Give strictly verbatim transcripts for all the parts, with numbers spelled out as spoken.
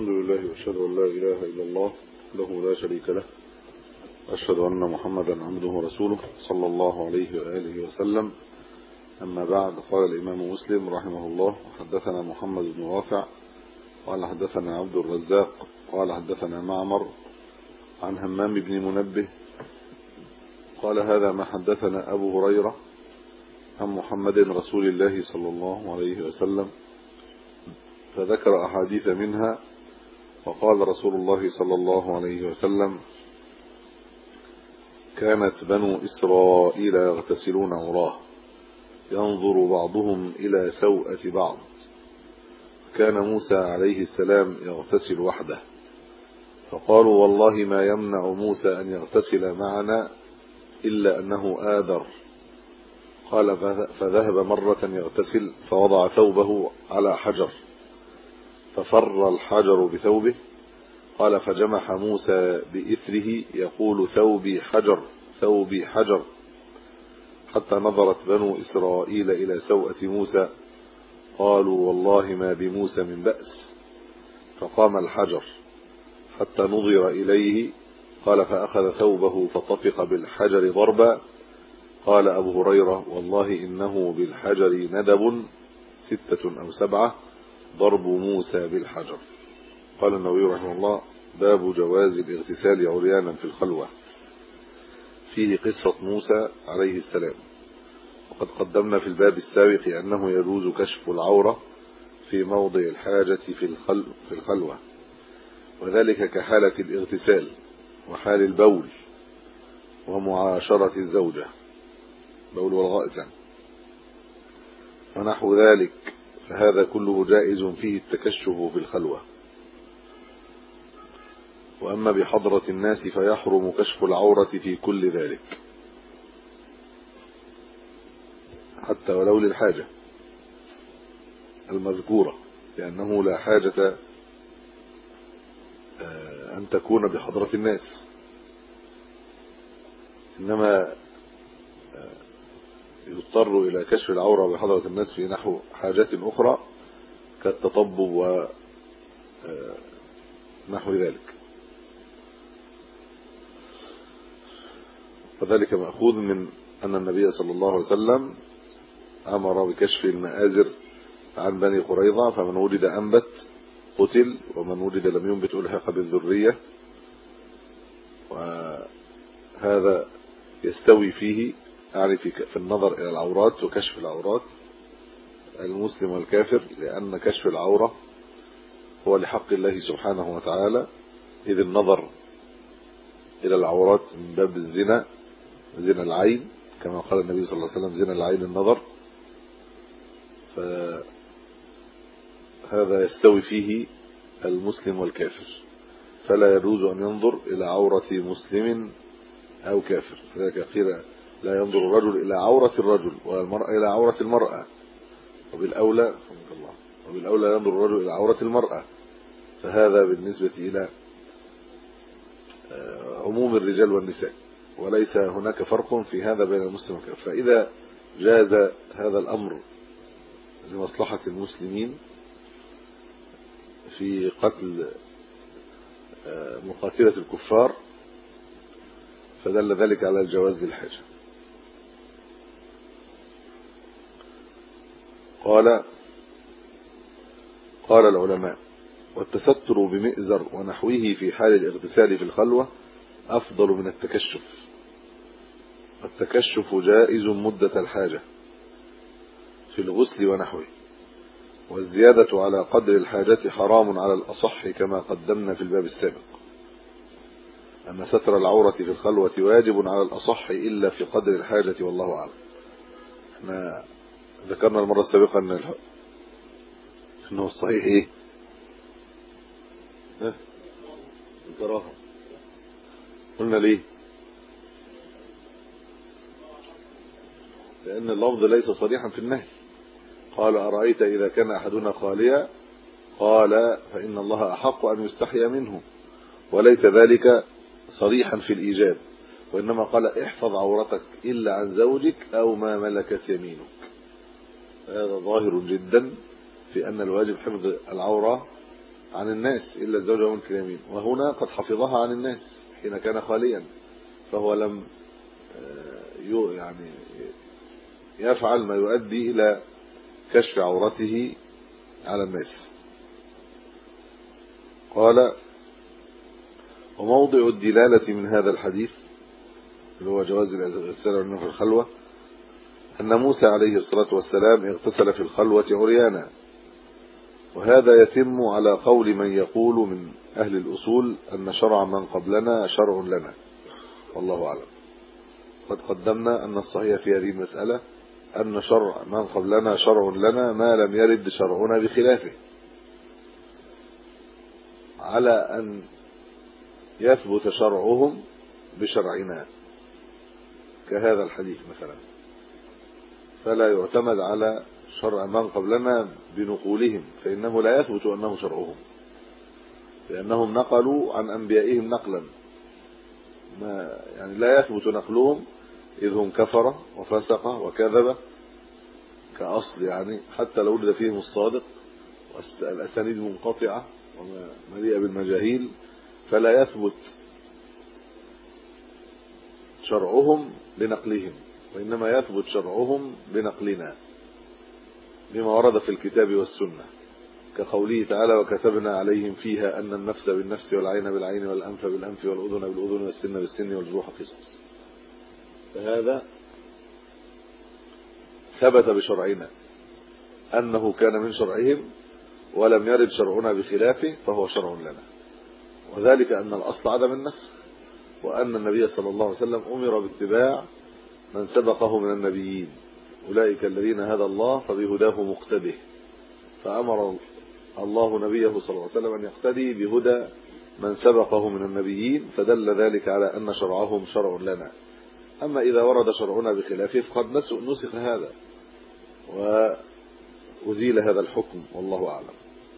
الحمد لله واشهد ان لا اله الا الله وحده لا شريك له، اشهد ان محمدا عبده ورسوله صلى الله عليه واله وسلم. اما بعد، قال الامام مسلم رحمه الله: حدثنا محمد بن رافع قال حدثنا عبد الرزاق قال حدثنا معمر عن همام بن منبه قال هذا ما حدثنا ابو هريره عن محمد رسول الله صلى الله عليه وسلم، فذكر احاديث منها. وقال رسول الله صلى الله عليه وسلم: كانت بنو إسرائيل يغتسلون عراه، ينظر بعضهم إلى سوءة بعض. كان موسى عليه السلام يغتسل وحده، فقالوا: والله ما يمنع موسى أن يغتسل معنا إلا أنه آذر. قال: فذهب مرة يغتسل فوضع ثوبه على حجر ففر الحجر بثوبه. قال: فجمح موسى بإثره يقول: ثوبي حجر ثوبي حجر، حتى نظرت بنو إسرائيل إلى سوءة موسى، قالوا: والله ما بموسى من بأس. فقام الحجر حتى نظر إليه. قال: فأخذ ثوبه فطفق بالحجر ضربا. قال أبو هريرة: والله إنه بالحجر ندب ستة أو سبعة، ضرب موسى بالحجر. قال النووي رحمه الله: باب جواز الاغتسال عريانا في الخلوة. فيه قصة موسى عليه السلام. وقد قدمنا في الباب السابق أنه يجوز كشف العورة في موضع الحاجة في في الخلوة، وذلك كحالة الاغتسال وحال البول ومعاشرة الزوجة، بول والغائط يعني، ونحو ذلك، فهذا كله جائز فيه التكشف في الخلوة. وأما بحضرة الناس فيحرم كشف العورة في كل ذلك، حتى ولو للحاجة المذكورة، لأنه لا حاجة أن تكون بحضرة الناس، إنما يضطر إلى كشف العورة بحضرة الناس في نحو حاجات أخرى كالتطبب ونحو ذلك. وذلك مأخوذ من أن النبي صلى الله عليه وسلم أمر بكشف المآزر عن بني قريظة، فمن وجد أنبت قتل، ومن وجد لم ينبت ألحق بالذرية. وهذا يستوي فيه يعني في النظر إلى العورات وكشف العورات المسلم والكافر، لأن كشف العورة هو لحق الله سبحانه وتعالى، إذ النظر إلى العورات من باب الزنا، زنا العين، كما قال النبي صلى الله عليه وسلم: زنا العين النظر. فهذا يستوي فيه المسلم والكافر، فلا يجوز أن ينظر إلى عورة مسلم أو كافر. فذلك قيل: لا ينظر الرجل إلى عورة الرجل والمرأة إلى عورة المرأة، وبالأولى وبالأولى ينظر الرجل إلى عورة المرأة. فهذا بالنسبة إلى عموم الرجال والنساء، وليس هناك فرق في هذا بين المسلم والكافر. فإذا جاز هذا الأمر لمصلحة المسلمين في قتل مقاتلة الكفار، فدل ذلك على الجواز للحاجة. قال قال العلماء: والتستر بمئزر ونحوه في حال الاغتسال في الخلوة أفضل من التكشف. التكشف جائز مدة الحاجة في الغسل ونحوه، والزيادة على قدر الحاجة حرام على الأصح كما قدمنا في الباب السابق. أما ستر العورة في الخلوة واجب على الأصح إلا في قدر الحاجة، والله أعلم. احنا ذكرنا المرة السابقة أن انه الصحيح ايه ها الكراهه. قلنا ليه؟ لأن اللفظ ليس صريحا في النهي. قال: أرأيت إذا كان أحدنا خاليا؟ قال: فإن الله أحق أن يستحيا منه. وليس ذلك صريحا في الإيجاب، وإنما قال: احفظ عورتك إلا عن زوجك أو ما ملكت يمينك. هذا ظاهر جدا في أن الواجب حفظ العورة عن الناس إلا الزوجة وملك اليمين، وهنا قد حفظها عن الناس حين كان خاليا، فهو لم يعني يفعل ما يؤدي إلى كشف عورته على الناس. قال: وموضع الدلالة من هذا الحديث اللي هو جواز الاغتسال في الخلوة أن موسى عليه الصلاة والسلام اغتسل في الخلوة عريانا، وهذا يتم على قول من يقول من أهل الأصول أن شرع من قبلنا شرع لنا، والله أعلم. قد قدمنا أن الصحيح في هذه المسألة أن شرع من قبلنا شرع لنا ما لم يرد شرعنا بخلافه، على أن يثبت شرعهم بشرعنا كهذا الحديث مثلا، فلا يعتمد على شرع من قبلنا بنقولهم، فإنه لا يثبت أنه شرعهم، لأنهم نقلوا عن أنبيائهم نقلا ما يعني لا يثبت نقلهم، إذ هم كفر وفسق وكذب كأصل، يعني حتى لو وجد فيهم الصادق والأسانيد منقطعة ومليئة بالمجاهيل، فلا يثبت شرعهم لنقلهم، وإنما يثبت شرعهم بنقلنا بما ورد في الكتاب والسنة، كقوله تعالى: وكتبنا عليهم فيها أن النفس بالنفس والعين بالعين والأنف بالأنف والأذن بالأذن والسن بالسن والجروح قصاص. فهذا ثبت بشرعنا أنه كان من شرعهم ولم يرد شرعنا بخلافه، فهو شرع لنا، وذلك أن الأصل عدم النسخ، وأن النبي صلى الله عليه وسلم أمر باتباع من سبقه من النبيين، أولئك الذين هدى الله فبهداه مقتده، فأمر الله نبيه صلى الله عليه وسلم أن يقتدي بهدى من سبقه من النبيين، فدل ذلك على أن شرعهم شرع لنا. أما إذا ورد شرعنا بخلافه فقد نسخ هذا وأزيل هذا الحكم، والله أعلم.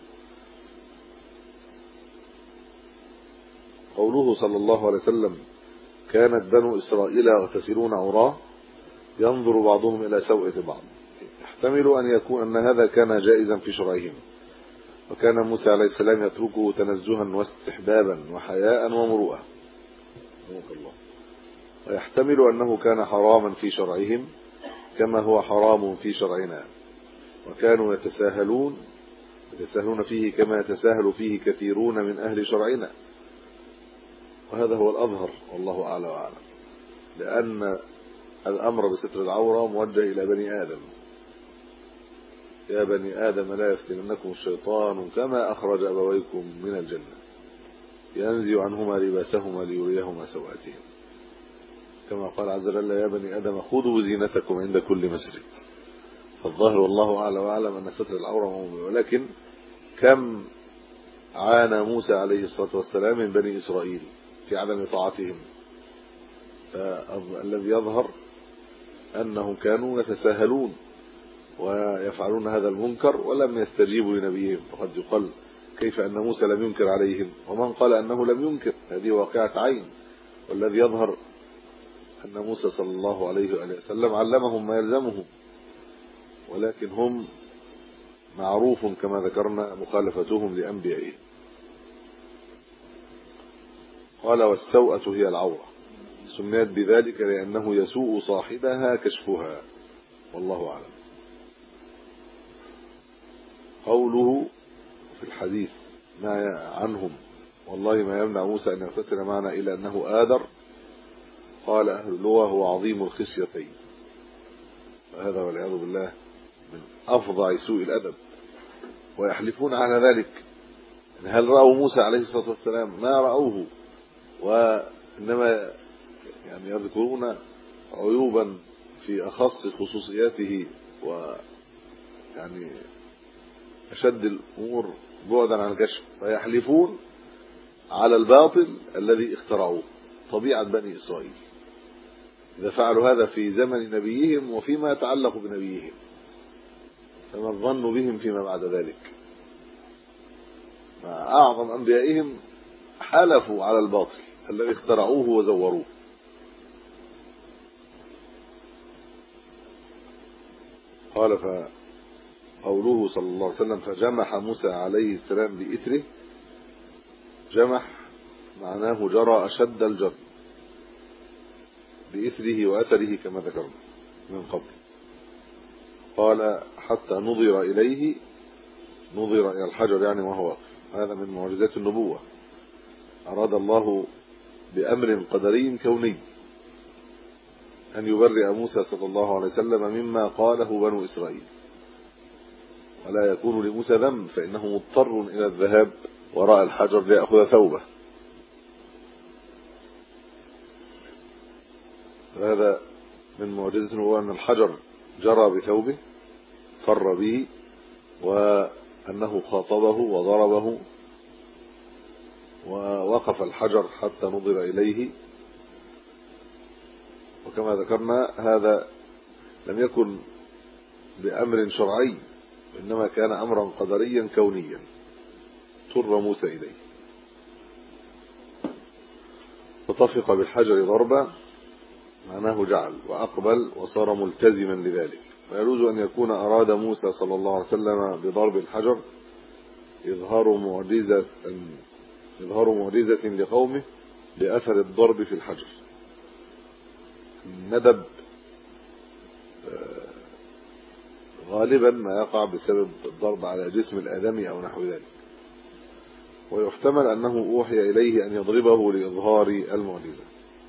قوله صلى الله عليه وسلم: كانت بنو إسرائيل يغتسلون عراه ينظر بعضهم إلى سوءة بعض، يحتمل أن يكون أن هذا كان جائزا في شرعهم، وكان موسى عليه السلام يتركه تنزها واستحبابا وحياء ومروءة، ويحتمل أنه كان حراما في شرعهم كما هو حرام في شرعنا، وكانوا يتساهلون يتساهلون فيه كما يتساهل فيه كثيرون من أهل شرعنا، وهذا هو الأظهر، والله أعلى وأعلم، لأن الأمر بستر العورة موجه إلى بني آدم: يا بني آدم لا يفتننكم الشيطان كما أخرج أبويكم من الجنة ينزع عنهما لباسهما ليريهما سوآتهم، كما قال عز وجل: يا بني آدم خذوا زينتكم عند كل مسجد. فالظاهر والله أعلى وأعلم أن ستر العورة موجود، ولكن كم عانى موسى عليه الصلاة والسلام من بني إسرائيل في عدم طاعتهم، فالذي يظهر أنهم كانوا يتساهلون ويفعلون هذا المنكر ولم يستجيبوا لنبيهم، فقد يقال كيف أن موسى لم ينكر عليهم، ومن قال أنه لم ينكر، هذه واقعة عين، والذي يظهر أن موسى صلى الله عليه وسلم علمهم ما يلزمهم، ولكن هم معروف كما ذكرنا مخالفتهم لأنبيائهم. قال: والسوءة هي العورة، سميت بذلك لأنه يسوء صاحبها كشفها، والله أعلم. قوله في الحديث ما عنهم: والله ما يمنع موسى أن يغتسل معنا إلا أنه آدر، قال أهل اللغة: هو عظيم الخصيتين، وهذا والعياذ بالله من أفظع سوء الأدب، ويحلفون على ذلك. هل رأوا موسى عليه الصلاة والسلام؟ ما رأوه، وإنما يعني يذكرون عيوبا في أخص خصوصياته ويعني أشد الأمور بعدا عن الكشف، فيحلفون على الباطل الذي اخترعوه، طبيعة بني إسرائيل إذا فعلوا هذا في زمن نبيهم وفيما يتعلق بنبيهم، فما الظن بهم فيما بعد ذلك؟ مع أعظم أنبيائهم حلفوا على الباطل الذي اخترعوه وزوروه. قال: فقوله صلى الله عليه وسلم: فجمح موسى عليه السلام بإثره، جمح معناه جرى أشد الجر بإثره وأثره كما ذكرنا من قبل. قال حتى نظر إليه، نظر إلى الحجر يعني وهو واقف. هذا من معجزات النبوة. أراد الله بأمر قدري كوني أن يبرئ موسى صلى الله عليه وسلم مما قاله بنو إسرائيل، ولا يكون لموسى ذنب فإنه مضطر إلى الذهاب وراء الحجر ليأخذ ثوبه. هذا من معجزة النبوة أن الحجر جرى بثوبه فر به، وأنه خاطبه وضربه، ووقف الحجر حتى نظر إليه. وكما ذكرنا هذا لم يكن بأمر شرعي، إنما كان أمرا قدريا كونيا اضطر موسى إليه. فطفق بالحجر ضربا معناه جعل، وأقبل وصار ملتزما لذلك. فيجوز أن يكون أراد موسى صلى الله عليه وسلم بضرب الحجر إظهار معجزة إظهار معجزة لقومه بأثر الضرب في الحجر. الندب غالبا ما يقع بسبب الضرب على جسم الآدمي أو نحو ذلك، ويحتمل أنه أوحي إليه أن يضربه لإظهار المعجزة.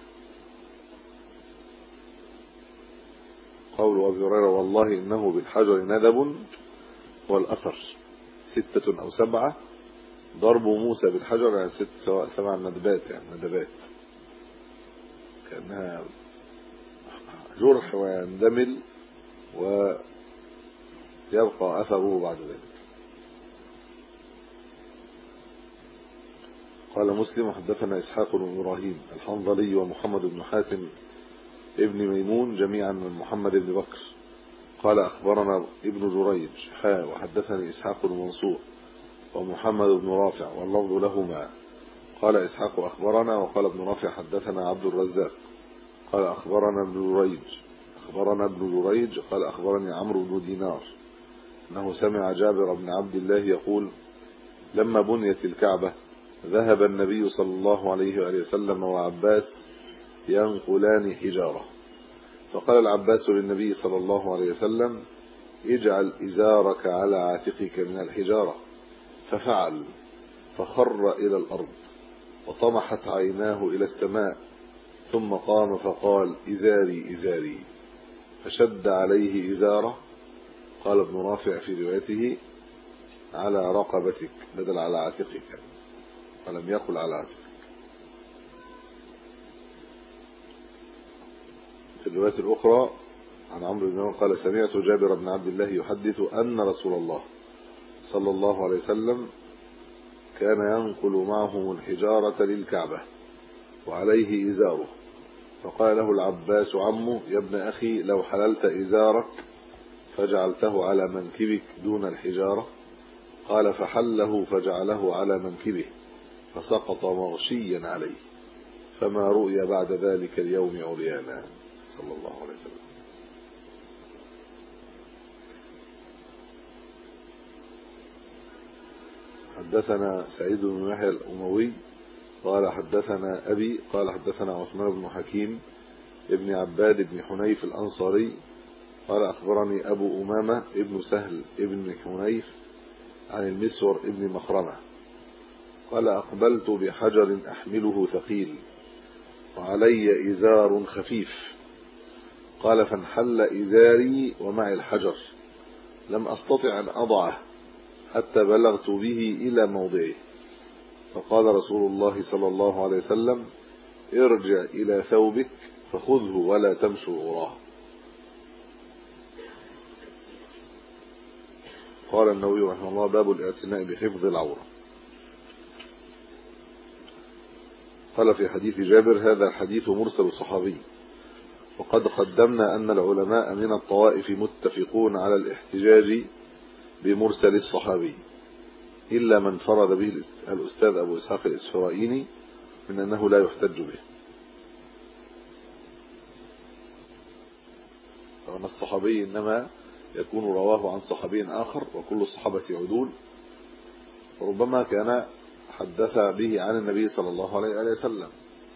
قول أبي هريرة والله إنه بالحجر ندب والأثر ستة أو سبعة. ضرب موسى بالحجر يعني ست سواء سبع ندبات، يعني ندبات كأنها جرح ويندمل ويبقى أثره بعد ذلك. قال مسلم حدثنا إسحاق بن إبراهيم الحنظلي ومحمد بن حاتم ابن ميمون جميعا من محمد بن بكر قال أخبرنا ابن جريج حا وحدثني إسحاق بن منصور ومحمد بن رافع واللفظ لهما. قال إسحاق أخبرنا، وقال ابن رافع حدثنا عبد الرزاق قال أخبرنا ابن جريج أخبرنا ابن جريج قال أخبرني عمرو بن دينار أنه سمع جابر بن عبد الله يقول لما بنيت الكعبة ذهب النبي صلى الله عليه وآله وسلم وعباس ينقلان حجارة، فقال العباس للنبي صلى الله عليه وسلم اجعل إزارك على عاتقك من الحجارة، ففعل فخر إلى الأرض وطمحت عيناه إلى السماء، ثم قام فقال إزاري إزاري، فشد عليه إزاره. قال ابن رافع في روايته على رقبتك بدل على عاتقك، ولم يقل على عاتقك. في الرواية الأخرى عن عمرو بن عمرو قال سمعت جابر بن عبد الله يحدث أن رسول الله صلى الله عليه وسلم كان ينقل معهم الحجارة للكعبة وعليه إزاره، فقال له العباس عمه يا ابن أخي لو حللت إزارك فجعلته على منكبك دون الحجارة. قال فحله فجعله على منكبه فسقط مغشيا عليه، فما رؤي بعد ذلك اليوم عريانا صلى الله عليه وسلم. حدثنا سعيد بن يحيى الأموي قال حدثنا أبي قال حدثنا عثمان بن حكيم ابن عباد بن حنيف الأنصاري قال أخبرني أبو أمامة ابن سهل ابن حنيف عن المسور ابن مخرمة قال أقبلت بحجر أحمله ثقيل وعلي إزار خفيف، قال فانحل إزاري ومعي الحجر لم أستطع أن أضعه حتى بلغت به إلى موضعه، فقال رسول الله صلى الله عليه وسلم ارجع إلى ثوبك فخذه ولا تمشوا وراه. قال النووي رحمه الله باب الاعتناء بحفظ العورة. قال في حديث جابر هذا الحديث مرسل صحابي، وقد قدمنا أن العلماء من الطوائف متفقون على الاحتجاج بمرسل الصحابي إلا من فرد به الأستاذ أبو إسحاق الإسفرائيني من أنه لا يحتج به. فأن الصحابي إنما يكون رواه عن صحابي آخر وكل الصحابة عدول، وربما كان حدث به عن النبي صلى الله عليه وسلم.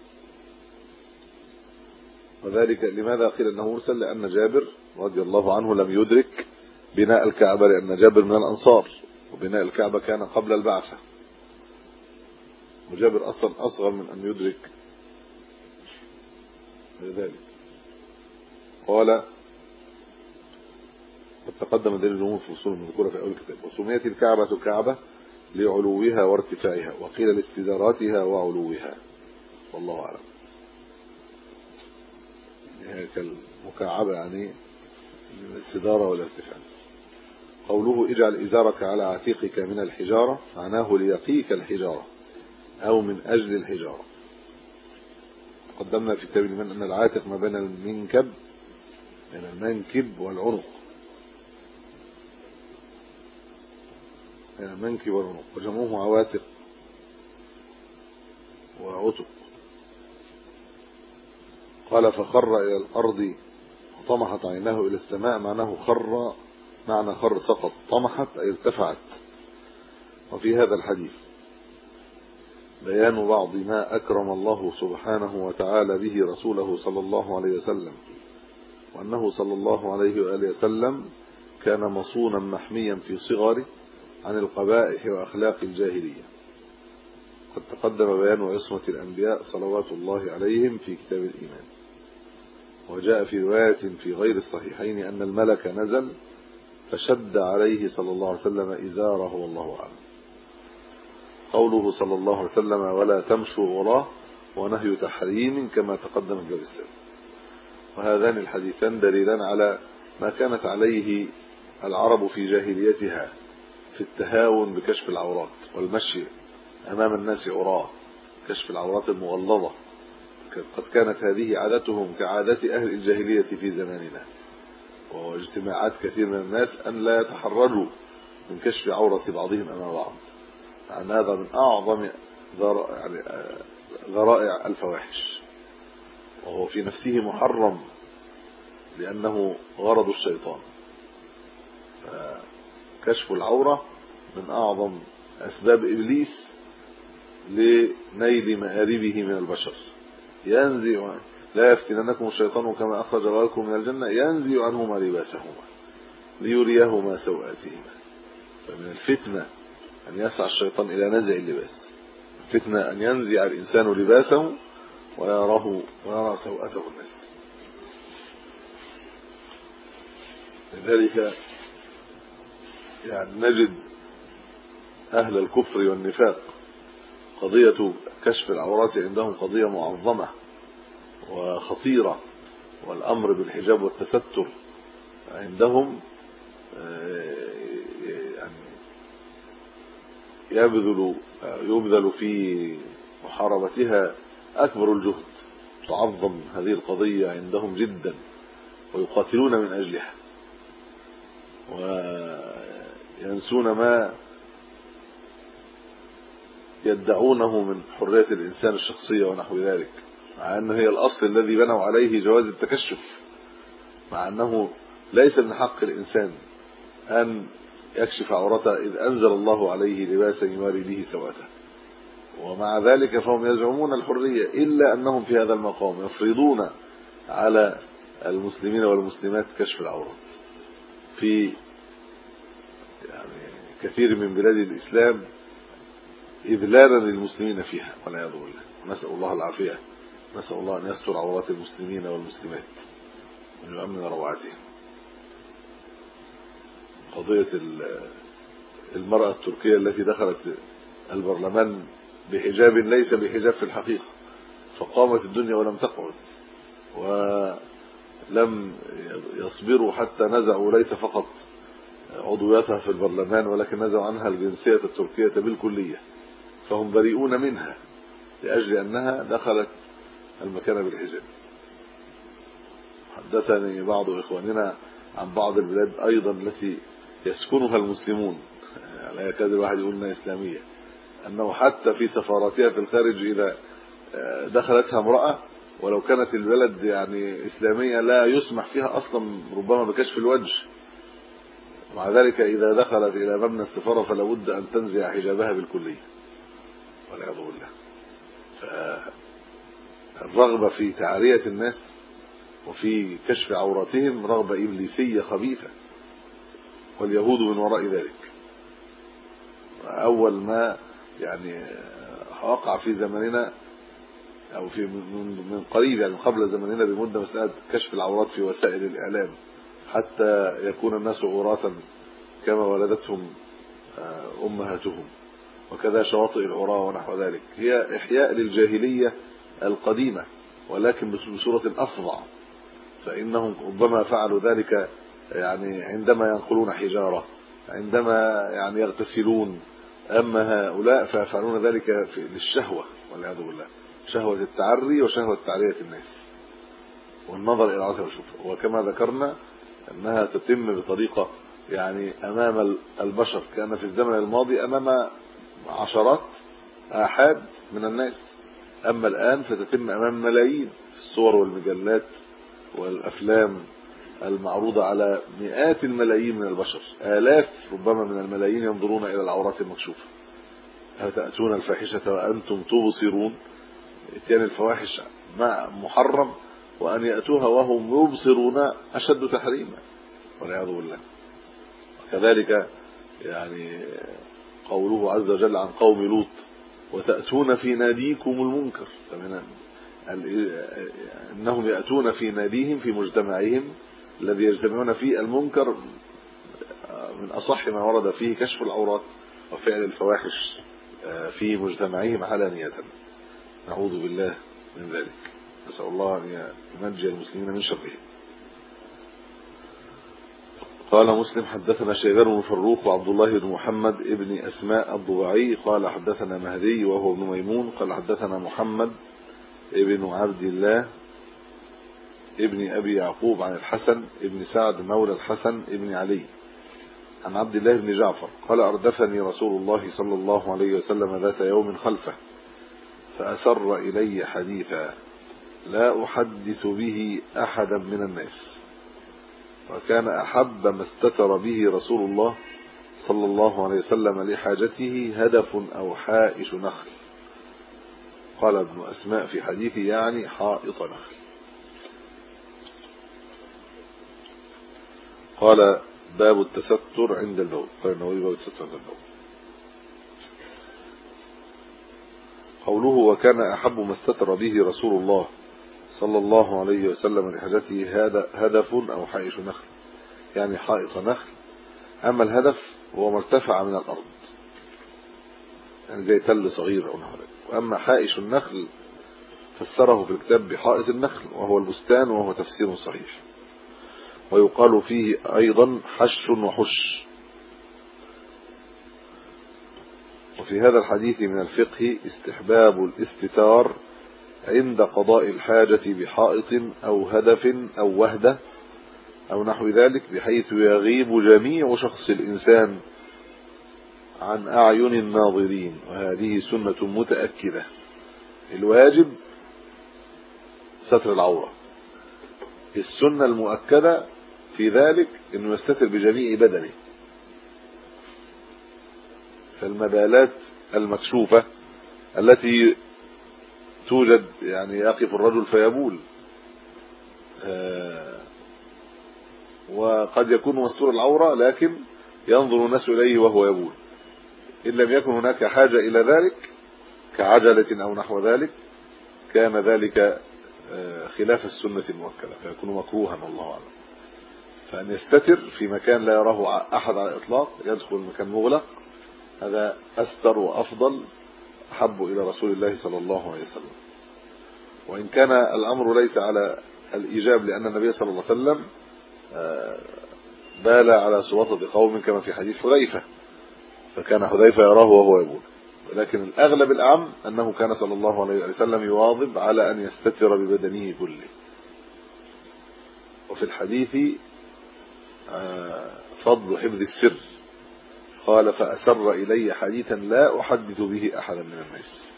وذلك لماذا قيل انه مرسل؟ لان جابر رضي الله عنه لم يدرك بناء الكعبة، لان جابر من الانصار وبناء الكعبة كان قبل البعثة، وجابر اصلا اصغر من ان يدرك ذلك. قال قد تقدم دليل الامور في اصول المذكوره في اول الكتاب. وسميت الكعبة كعبة لعلوها وارتفاعها، وقيل لاستداراتها وعلوها، والله اعلم. هي كالمكعبة يعني الاستدارة والارتفاع. قوله اجعل ازارك على عتيقك من الحجارة معناه ليقيك الحجارة او من اجل الحجارة. قدمنا في كتاب الإيمان ان العاتق ما بين المنكب بين المنكب والعنق بين المنكب والعنق وجمعوه عواتق وعتق. قال فخر الى الارض وطمحت عيناه الى السماء معناه خر، معنى خر سقط، طمحت اي ارتفعت. وفي هذا الحديث بيان بعض ما اكرم الله سبحانه وتعالى به رسوله صلى الله عليه وسلم، وانه صلى الله عليه واله وسلم كان مصونا محميا في صغره عن القبائح واخلاق الجاهليه. قد تقدم بيان عصمه الانبياء صلوات الله عليهم في كتاب الايمان. وجاء في روايه في غير الصحيحين ان الملك نزل فشد عليه صلى الله عليه وسلم ازاره والله اعلم. قوله صلى الله عليه وسلم ولا تمشوا وراه ونهي تحريم كما تقدم في السابق. وهذان الحديثان دليلان على ما كانت عليه العرب في جاهليتها في التهاون بكشف العورات والمشي امام الناس عراه، كشف العورات المغلظه. قد كانت هذه عادتهم كعادة اهل الجاهليه في زماننا، واجتماعات كثير من الناس ان لا يتحرجوا من كشف عوره بعضهم امام بعض، عن هذا من اعظم ذرائع الفواحش، وهو في نفسه محرم لانه غرض الشيطان. كشف العوره من اعظم اسباب ابليس لنيل مآربه من البشر. ينزع لا يفتننكم الشيطان كما اخرج ابويكم من الجنه ينزع عنهما لباسهما ليريهما سوآتهما. فمن الفتنه ان يسعى الشيطان الى نزع اللباس، فتنه ان ينزع الانسان لباسه ويراه ويرى سوءته الناس. لذلك يعني نجد اهل الكفر والنفاق قضيه كشف العورات عندهم قضيه معظمه وخطيره، والامر بالحجاب والتستر عندهم يعني يبذل يبذل في محاربتها اكبر الجهد. تعظم هذه القضيه عندهم جدا ويقاتلون من اجلها، وينسون ما يدعونه من حرية الإنسان الشخصية ونحو ذلك، مع أنه هي الأصل الذي بنوا عليه جواز التكشف، مع أنه ليس من حق الإنسان أن يكشف عورته إذ أنزل الله عليه لباسا يواري به سوءته. ومع ذلك فهم يزعمون الحرية، إلا أنهم في هذا المقام يفرضون على المسلمين والمسلمات كشف العورات في يعني كثير من بلاد الإسلام إذلالا للمسلمين فيها والعياذ بالله. نسأل الله العافية، نسأل الله أن يستر عورات المسلمين والمسلمات وأن يؤمن روعاتهم. قضية المرأة التركية التي دخلت البرلمان بحجاب ليس بحجاب في الحقيقة، فقامت الدنيا ولم تقعد، ولم يصبروا حتى نزعوا ليس فقط عضويتها في البرلمان ولكن نزعوا عنها الجنسية التركية بالكلية، فهم بريئون منها لأجل أنها دخلت المكان بالحجاب. حدثني بعض إخواننا عن بعض البلاد أيضا التي يسكنها المسلمون، لا يكاد الواحد يقول انها إسلامية، أنه حتى في سفاراتها في الخارج إذا دخلتها امرأة ولو كانت البلد يعني إسلامية لا يسمح فيها أصلا ربما بكشف الوجه، مع ذلك إذا دخلت إلى مبنى السفارة فلا بد أن تنزع حجابها بالكلية. والعياذ بالله. فالرغبة في تعرية الناس وفي كشف عوراتهم رغبة إبليسية خبيثة، واليهود من وراء ذلك. أول ما يعني وقع في زمننا أو في من قريب يعني قبل زمننا بمدة مسألة كشف العورات في وسائل الإعلام حتى يكون الناس عراة كما ولدتهم أمهاتهم، وكذا شواطئ العراة ونحو ذلك. هي إحياء للجاهلية القديمة ولكن بصورة أفظع، فإنهم ربما فعلوا ذلك يعني عندما ينقلون حجارة، عندما يعني يغتسلون. أما هؤلاء فيفعلون ذلك للشهوة والعياذ بالله، شهوة التعري وشهوة تعرية الناس والنظر إلى عوراتهم والشوف. وكما ذكرنا أنها تتم بطريقة يعني أمام البشر، كان في الزمن الماضي أمام عشرات آحاد من الناس، أما الآن فتتم أمام ملايين في الصور والمجلات والأفلام المعروضة على مئات الملايين من البشر، آلاف ربما من الملايين ينظرون إلى العورات المكشوفة. هتأتون الفاحشة وأنتم تبصرون، اتيان الفواحش مع محرم، وأن يأتوها وهم يبصرون أشد تحريما والعياذ بالله. وكذلك يعني قوله عز وجل عن قوم لوط: وتأتون في ناديكم المنكر، فمن انهم يأتون في ناديهم في مجتمعهم الذي يجتمعون فيه المنكر، من أصح ما ورد فيه كشف العورات وفعل الفواحش في مجتمعهم علانية. نعوذ بالله من ذلك، نسأل الله أن ينجي المسلمين من شره. قال مسلم: حدثنا شيبان بن فروخ وعبد الله بن محمد ابن أسماء الضبعي قال حدثنا مهدي وهو ابن ميمون قال حدثنا محمد ابن عبد الله ابن أبي يعقوب عن الحسن ابن سعد مولى الحسن ابن علي عن عبد الله بن جعفر قال: أردفني رسول الله صلى الله عليه وسلم ذات يوم خلفه فأسر إلي حديثا لا أحدث به أحدا من الناس، وكان أحب ما استتر به رسول الله صلى الله عليه وسلم لحاجته هدف أو حائش نخل. قال ابن أسماء في حديثه يعني حائط نخل. قال: باب التستر عند البول. قال النووي: باب التستر عند البول. قوله: وكان أحب ما استتر به رسول الله صلى الله عليه وسلم لحاجته هدف أو حائش نخل، يعني حائط نخل. أما الهدف هو مرتفع من الأرض يعني زي تل صغير أو نحو ذلك. وأما حائش النخل فسره في الكتاب بحائط النخل وهو البستان، وهو تفسير صحيح. ويقال فيه أيضا حش وحش. وفي هذا الحديث من الفقه استحباب الاستتار عند قضاء الحاجة بحائط أو هدف أو وهدة أو نحو ذلك، بحيث يغيب جميع شخص الإنسان عن أعين الناظرين، وهذه سنة متأكدة. الواجب ستر العورة، السنة المؤكدة في ذلك أنه يستتر بجميع بدنه. فالمبالات المكشوفة التي توجد يعني يقف الرجل فيبول، وقد يكون مستور العورة لكن ينظر الناس إليه وهو يبول، إن لم يكن هناك حاجة إلى ذلك كعجلة أو نحو ذلك كان ذلك خلاف السنة المؤكدة فيكون مكروها والله أعلم. فأن يستتر في مكان لا يراه أحد على الإطلاق، يدخل مكان مغلق، هذا أستر وأفضل، أحب إلى رسول الله صلى الله عليه وسلم. وإن كان الأمر ليس على الإيجاب، لأن النبي صلى الله عليه وسلم بال على سواطة قوم كما في حديث حذيفة، فكان حذيفة يراه وهو يبول. ولكن الأغلب الأعم أنه كان صلى الله عليه وسلم يواظب على أن يستتر ببدنه كله. وفي الحديث فضل حفظ السر، قال: فأسر إلي حديثا لا أحدث به أحدا من الناس.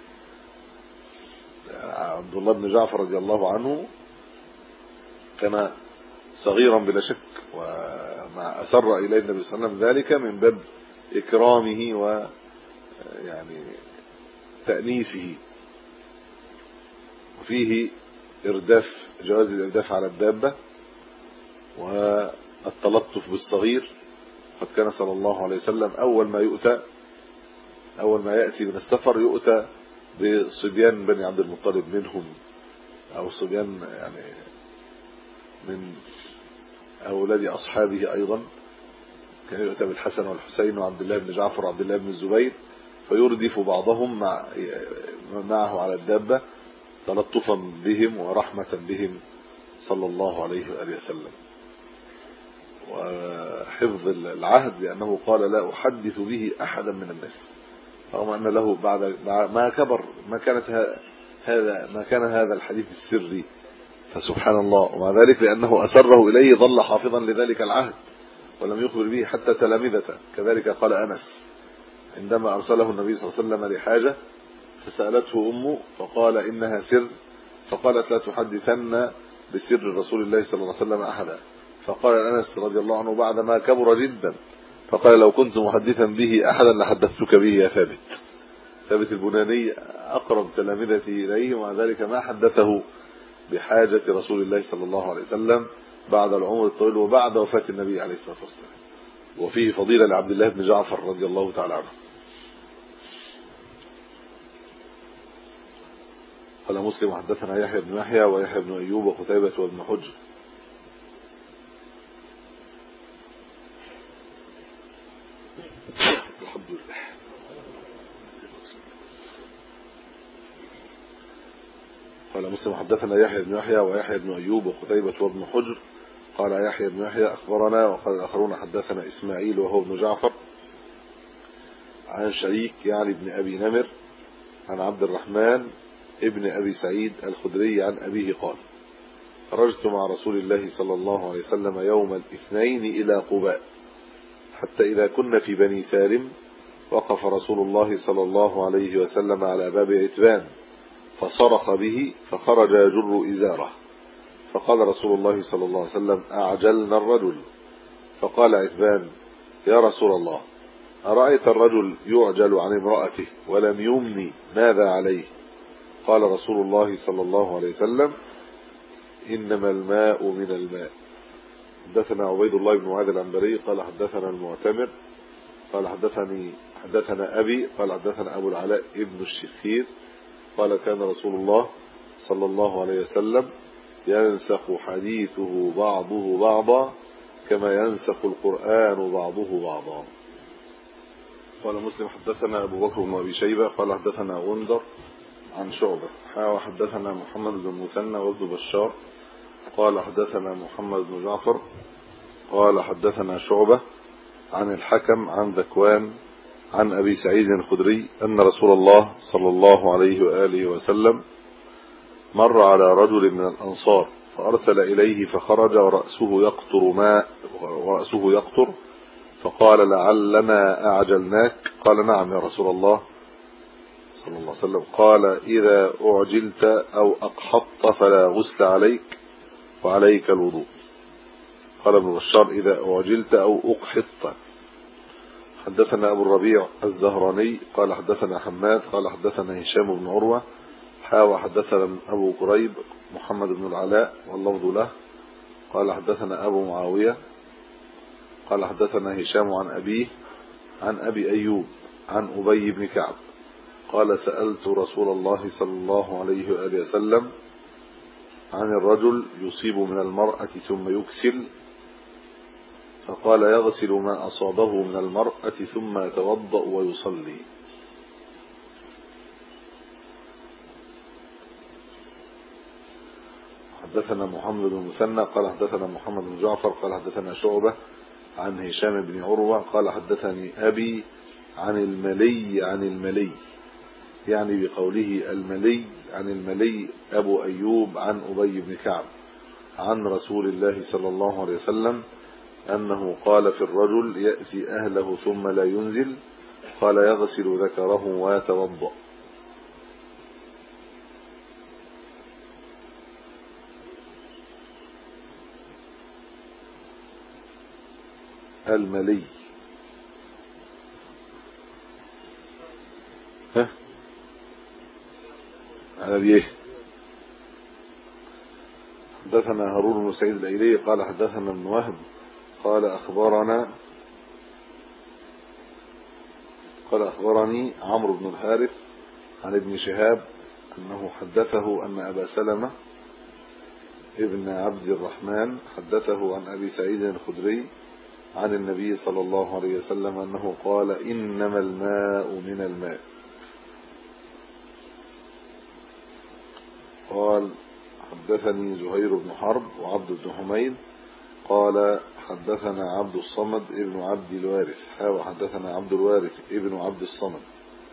عبد الله بن جعفر رضي الله عنه كان صغيرا بلا شك، ومع أسر إليه النبي صلى الله عليه وسلم ذلك من باب إكرامه ويعني تأنيسه، وفيه إرداف جواز الإرداف على الدابة والتلطف بالصغير. قد كان صلى الله عليه وسلم أول ما يؤتى أول ما يأتي من السفر يؤتى بصبيان بني عبد المطلب منهم، أو صبيان يعني من أولاد أصحابه أيضا، كان يؤتى بالحسن والحسين وعبد الله بن جعفر وعبد الله بن الزبير، فيردف بعضهم مع معه على الدابة تلطفا بهم ورحمة بهم صلى الله عليه وآله وسلم، وحفظ العهد، لأنه قال لا أحدث به أحدا من الناس، رغم أن له بعد ما كبر ما كانت هذا ما كان هذا الحديث السري، فسبحان الله. ومع ذلك لأنه أسره إليه ظل حافظا لذلك العهد ولم يخبر به حتى تلامذته. كذلك قال أنس عندما أرسله النبي صلى الله عليه وسلم لحاجة فسألته أمه فقال إنها سر، فقالت لا تحدثن بسر رسول الله صلى الله عليه وسلم أحدا. فقال أنس رضي الله عنه بعدما كبر جدا فقال لو كنت محدثا به أحدا لحدثتك به يا ثابت. ثابت البناني أقرب تلامذتي إليه، ومع ذلك ما حدثه بحاجة رسول الله صلى الله عليه وسلم بعد العمر الطويل وبعد وفاة النبي عليه الصلاة والسلام. وفيه فضيلة لعبد الله بن جعفر رضي الله تعالى عنه. قال مسلم حدثنا يحيى بن يحيى ويحيى بن أيوب وقتيبة وابن حجر. الحمد لله. قال مسلم حدثنا يحيى بن يحيى ويحيى بن أيوب وقتيبة وابن حجر. قال يحيى بن يحيى أخبرنا، وقال الآخرون حدثنا إسماعيل وهو ابن جعفر عن شريك يعني ابن أبي نمر عن عبد الرحمن ابن أبي سعيد الخدري عن أبيه قال خرجت مع رسول الله صلى الله عليه وسلم يوم الاثنين إلى قباء، حتى إذا كنا في بني سالم وقف رسول الله صلى الله عليه وسلم على باب عتبان فصرخ به فخرج يجر إزاره، فقال رسول الله صلى الله عليه وسلم أعجلنا الرجل. فقال عتبان يا رسول الله أرأيت الرجل يعجل عن امرأته ولم يمني ماذا عليه؟ قال رسول الله صلى الله عليه وسلم إنما الماء من الماء. حدثنا عبيد الله بن معاذ العنبري قال حدثنا المعتمر قال حدثني حدثنا أبي قال حدثنا أبو العلاء ابن الشخير قال كان رسول الله صلى الله عليه وسلم ينسخ حديثه بعضه بعضا كما ينسخ القرآن بعضه بعضا. قال مسلم حدثنا أبو بكر بن أبي شيبة قال حدثنا غندر عن شعبة وحدثنا محمد بن مثنى وابن بشار قال حدثنا محمد بن جعفر قال حدثنا شعبة عن الحكم عن ذكوان عن أبي سعيد الخدري أن رسول الله صلى الله عليه وآله وسلم مر على رجل من الأنصار فأرسل إليه فخرج ورأسه يقطر ماء ورأسه يقطر فقال لعلنا أعجلناك؟ قال نعم يا رسول الله صلى الله عليه وسلم. قال إذا أعجلت أو أقحطت فلا غسل عليك وعليك الوضوء. قال ابن بشار إذا أعجلت أو أقحطت. حدثنا أبو الربيع الزهراني قال حدثنا حماد قال حدثنا هشام بن عروة حاوى حدثنا أبو قريب محمد بن العلاء واللفظ له قال حدثنا أبو معاوية قال حدثنا هشام عن أبيه عن أبي أيوب عن أبي بن كعب قال سألت رسول الله صلى الله عليه وآله وسلم عن الرجل يصيب من المرأة ثم يكسل، فقال يغسل ما أصابه من المرأة ثم يتوضأ ويصلي. حدثنا محمد بن مثنى قال حدثنا محمد بن جعفر قال حدثنا شعبة عن هشام بن عروة قال حدثني أبي عن الملي عن الملي يعني بقوله الملي عن الملي أبو أيوب عن أبي بن كعب عن رسول الله صلى الله عليه وسلم أنه قال في الرجل يأتي أهله ثم لا ينزل قال يغسل ذكره ويتوضأ. الملي ها على الايه؟ حدثنا هارون بن سعيد الايلي قال حدثنا ابن وهب قال اخبرنا قال اخبرني عمرو بن الحارث عن ابن شهاب انه حدثه ان ابا سلمة ابن عبد الرحمن حدثه عن ابي سعيد الخدري عن النبي صلى الله عليه وسلم انه قال انما الماء من الماء. قال حدثني زهير بن حرب وعبد بن حميد قال حدثنا عبد الصمد ابن عبد الوارث وحدثنا عبد الوارث ابن عبد الصمد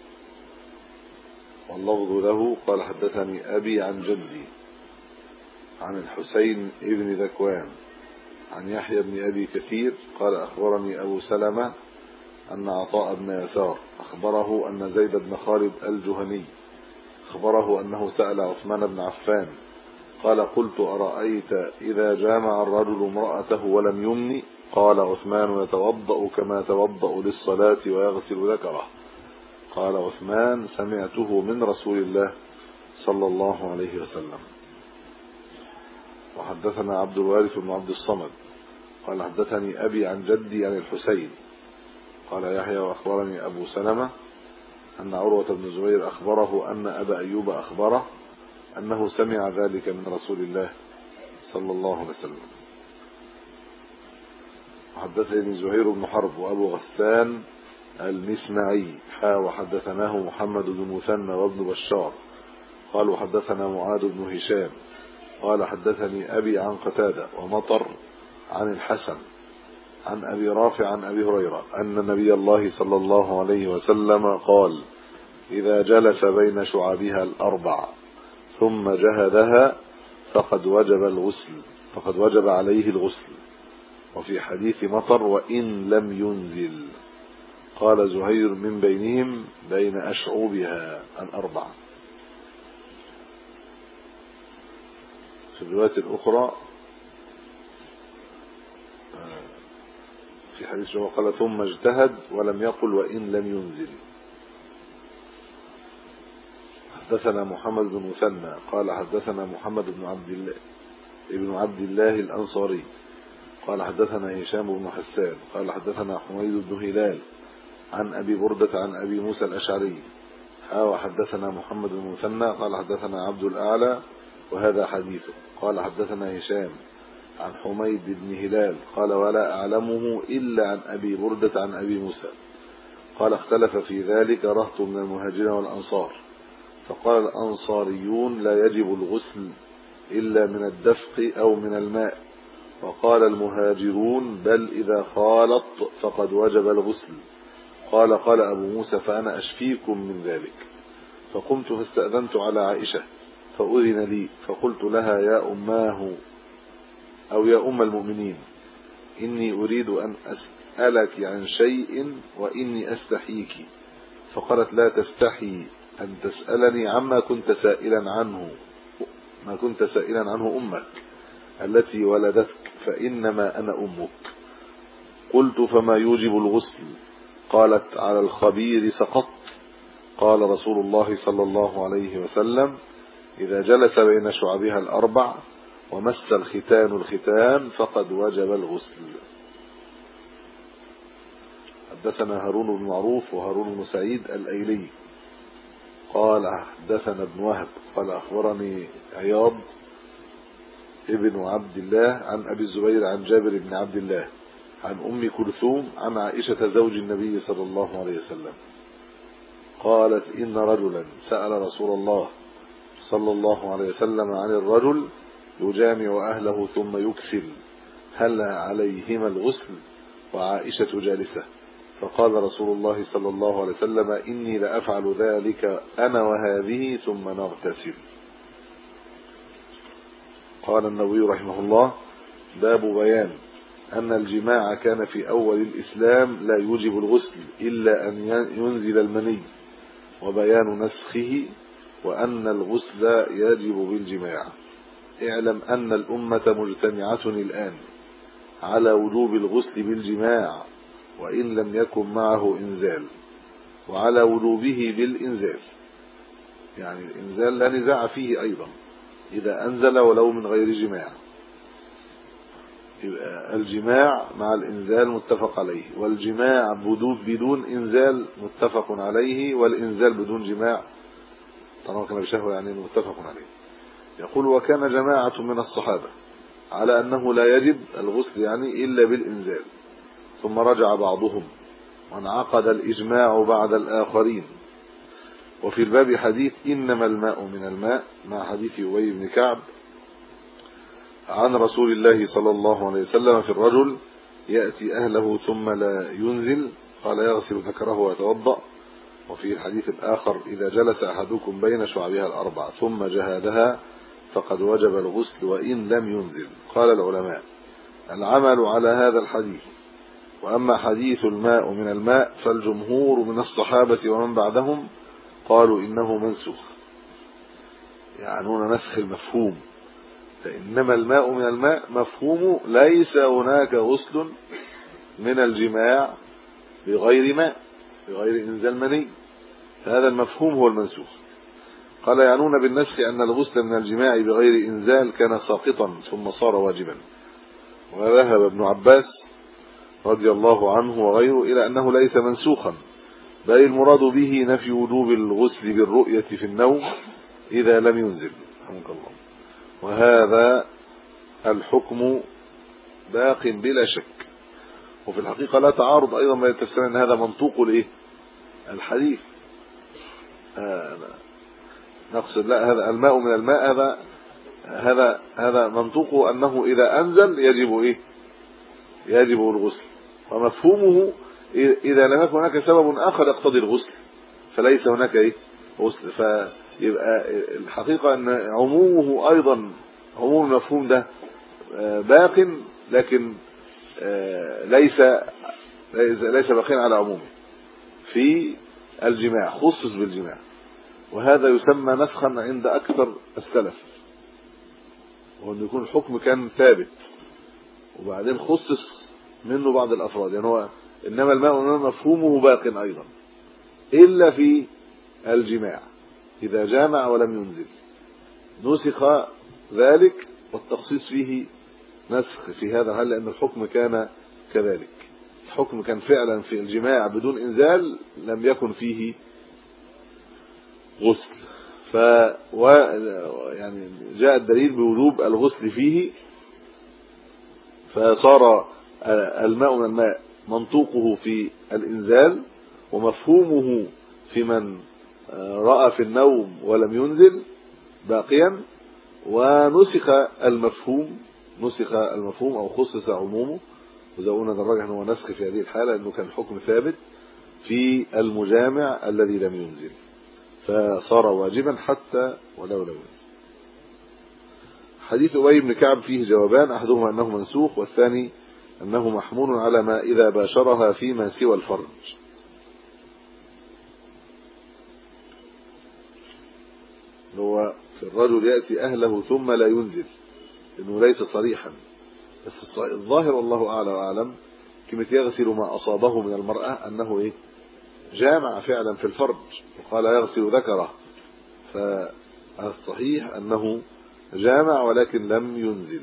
واللفظ له قال حدثني أبي عن جدي عن الحسين ابن ذكوان عن يحيى بن أبي كثير قال أخبرني أبو سلمة أن عطاء بن يسار أخبره أن زيد بن خالد الجهني أخبره أنه سأل عثمان بن عفان قال قلت أرأيت إذا جامع الرجل امرأته ولم يمني؟ قال عثمان يتوضأ كما يتوضأ للصلاة ويغسل ذكره. قال عثمان سمعته من رسول الله صلى الله عليه وسلم. وحدثنا عبد الوارث بن عبد الصمد قال حدثني أبي عن جدي عن الحسين قال يحيى وأخبرني أبو سلمة أن عروة بن زبير أخبره أن أبا أيوب أخبره أنه سمع ذلك من رسول الله صلى الله عليه وسلم. وحدثني زهير بن حرب وأبو غسان المسمعي حا وحدثناه محمد بن مثنى وابن بشار قال وحدثنا معاذ بن هشام قال حدثني أبي عن قتادة ومطر عن الحسن عن أبي رافع عن أبي هريرة أن نبي الله صلى الله عليه وسلم قال إذا جلس بين شعابها الأربع ثم جهدها فقد وجب الغسل فقد وجب عليه الغسل. وفي حديث مطر وإن لم ينزل قال زهير من بينهم بين أشعوبها الأربع. في الرواية الأخرى في حديث جواب قال ثم اجتهد ولم يقل وإن لم ينزل. حدثنا محمد بن مثنى قال حدثنا محمد بن عبد الله ابن عبد الله الأنصاري قال حدثنا هشام بن حسان قال حدثنا حميد بن هلال عن أبي بردة عن أبي موسى الأشعري وحدثنا محمد بن مثنى قال حدثنا عبد الأعلى وهذا حديثه قال حدثنا هشام عن حميد بن هلال قال ولا أعلمه إلا عن أبي بردة عن أبي موسى قال اختلف في ذلك رهط من المهاجرين والأنصار فقال الأنصاريون لا يجب الغسل إلا من الدفق أو من الماء وقال المهاجرون بل إذا خالط فقد وجب الغسل. قال قال أبو موسى فأنا أشفيكم من ذلك فقمت فاستأذنت على عائشة فأذن لي فقلت لها يا أماه أو يا أم المؤمنين إني أريد أن أسألك عن شيء وإني أستحيك فقالت لا تستحي أن تسألني عما كنت سائلا عنه ما كنت سائلا عنه أمك التي ولدتك فإنما أنا أمك. قلت فما يوجب الغسل؟ قالت على الخبير سقط. قال رسول الله صلى الله عليه وسلم إذا جلس بين شعبها الأربع ومس الختان الختان فقد وجب الغسل. حدثنا هارون بن معروف وهارون بن سعيد الأيلي قال حدثنا ابن وهب قال أخبرني عياض ابن عبد الله عن أبي الزبير عن جابر بن عبد الله عن أم كلثوم عن عائشة زوج النبي صلى الله عليه وسلم قالت إن رجلا سأل رسول الله صلى الله عليه وسلم عن الرجل يجامع أهله ثم يكسل هل عليهما الغسل وعائشة جالسة فقال رسول الله صلى الله عليه وسلم إني لأفعل ذلك أنا وهذه ثم نغتسل. قال النووي رحمه الله باب بيان أن الجماع كان في أول الإسلام لا يوجب الغسل إلا أن ينزل المني وبيان نسخه وأن الغسل يجب بالجماع. اعلم أن الأمة مجتمعة الآن على وجوب الغسل بالجماع وإن لم يكن معه إنزال وعلى وجوبه بالإنزال يعني الإنزال لا نزاع فيه أيضا إذا أنزل ولو من غير جماع، يبقى الجماع مع الإنزال متفق عليه، والجماع بدون بدون إنزال متفق عليه، والإنزال بدون جماع طبعا كما بشهوة يعني متفق عليه. يقول وكان جماعة من الصحابة على أنه لا يجب الغسل يعني إلا بالإنزال، ثم رجع بعضهم وانعقد الإجماع بعد الآخرين. وفي الباب حديث إنما الماء من الماء مع حديث أبي بن كعب عن رسول الله صلى الله عليه وسلم في الرجل يأتي أهله ثم لا ينزل، قال يغسل ذكره ويتوضأ. وفي الحديث الآخر إذا جلس أحدكم بين شعبها الأربع ثم جهادها فقد وجب الغسل وإن لم ينزل. قال العلماء العمل على هذا الحديث. وأما حديث الماء من الماء فالجمهور من الصحابة ومن بعدهم قالوا إنه منسوخ، يعنون نسخ المفهوم، فإنما الماء من الماء مفهوم ليس هناك غسل من الجماع بغير ماء بغير إنزال مني، فهذا المفهوم هو المنسوخ. قال يعنون بالنسخ أن الغسل من الجماع بغير إنزال كان ساقطا ثم صار واجبا. وذهب ابن عباس رضي الله عنه وغيره إلى أنه ليس منسوخا، بل المراد به نفي وجوب الغسل بالرؤية في النوم إذا لم ينزل. رحمك الله. وهذا الحكم باق بلا شك. وفي الحقيقة لا تعارض أيضا بين التفسير أن هذا منطوق الإيه الحديث. آه نقصد لا هذا الماء من الماء هذا هذا هذا منطوق أنه إذا أنزل يجب إيه يجب الغسل، ومفهومه إذا لم يكن هناك سبب آخر يقتضي الغسل فليس هناك إيه غسل. فيبقى الحقيقة أن عمومه أيضا عموم المفهوم ده باق، لكن ليس ليس باقين على عمومه في الجماع، خصص بالجماع. وهذا يسمى نسخا عند أكثر السلف، وأن يكون الحكم كان ثابت وبعدين خصص منه بعض الأفراد. يعني هو إنما الماء مفهومه باق أيضا إلا في الجماع إذا جامع ولم ينزل، نسخ ذلك والتخصيص فيه نسخ في هذا الحال، لأن الحكم كان كذلك. الحكم كان فعلا في الجماع بدون إنزال لم يكن فيه غسل، ف يعني جاء الدليل بوجوب الغسل فيه، فصار الماء من الماء منطوقه في الإنزال ومفهومه في من رأى في النوم ولم ينزل باقيا، ونسخ المفهوم نسخ المفهوم أو خصص عمومه. وإذا قلنا الراجح أنه نسخ في هذه الحالة أنه كان الحكم ثابت في المجامع الذي لم ينزل فصار واجبا حتى ولو لم ينزل. حديث أبي بن كعب فيه جوابان، أحدهما أنه منسوخ، والثاني أنه محمول على ما إذا باشرها فيما سوى الفرج. هو في الرجل يأتي أهله ثم لا ينزل، إنه ليس صريحا، بس الظاهر والله أعلى وأعلم كما يغسل ما أصابه من المرأة أنه إيه جامع فعلا في الفرج، وقال يغسل ذكره، فالصحيح أنه جامع ولكن لم ينزل.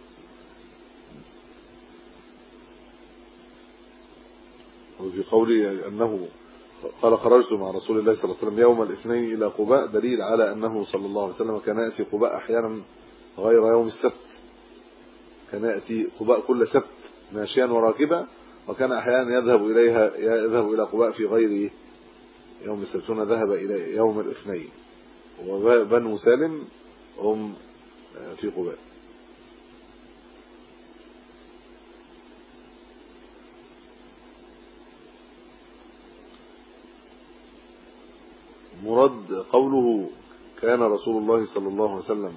وفي قوله أنه قال خرجت مع رسول الله صلى الله عليه وسلم يوم الاثنين إلى قباء دليل على أنه صلى الله عليه وسلم كان يأتي قباء أحيانا غير يوم السبت، كان يأتي قباء كل سبت ماشيا وراكبا، وكان أحيانا يذهب إليها يذهب إلى قباء في غير يوم السبت، ذهب إلى يوم الاثنين، وبنو سالم هم في قباء. مراد قوله كان رسول الله صلى الله عليه وسلم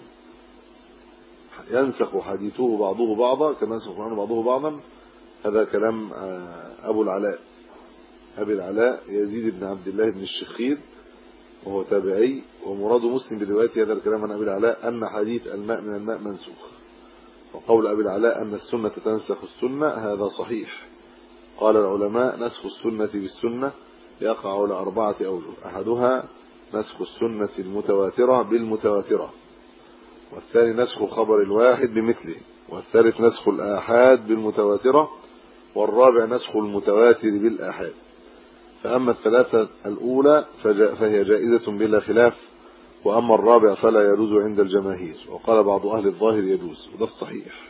ينسخ حديثه بعضه بعضا كما ينسخ عنه بعضه بعضا، هذا كلام أبو العلاء أبي العلاء يزيد بن عبد الله بن الشخير وهو تابعي. ومراد مسلم برواية هذا الكلام عن أبي العلاء أن حديث الماء من الماء منسوخ، وقول أبي العلاء أن السنة تنسخ السنة هذا صحيح. قال العلماء نسخ السنة بالسنة يقع على أربعة أوجه، أحدها نسخ السنة المتواترة بالمتواترة، والثاني نسخ خبر الواحد بمثله، والثالث نسخ الآحاد بالمتواترة، والرابع نسخ المتواتر بالآحاد. فأما الثلاثة الأولى فهي جائزة بلا خلاف، وأما الرابع فلا يجوز عند الجماهير، وقال بعض أهل الظاهر يجوز، وده الصحيح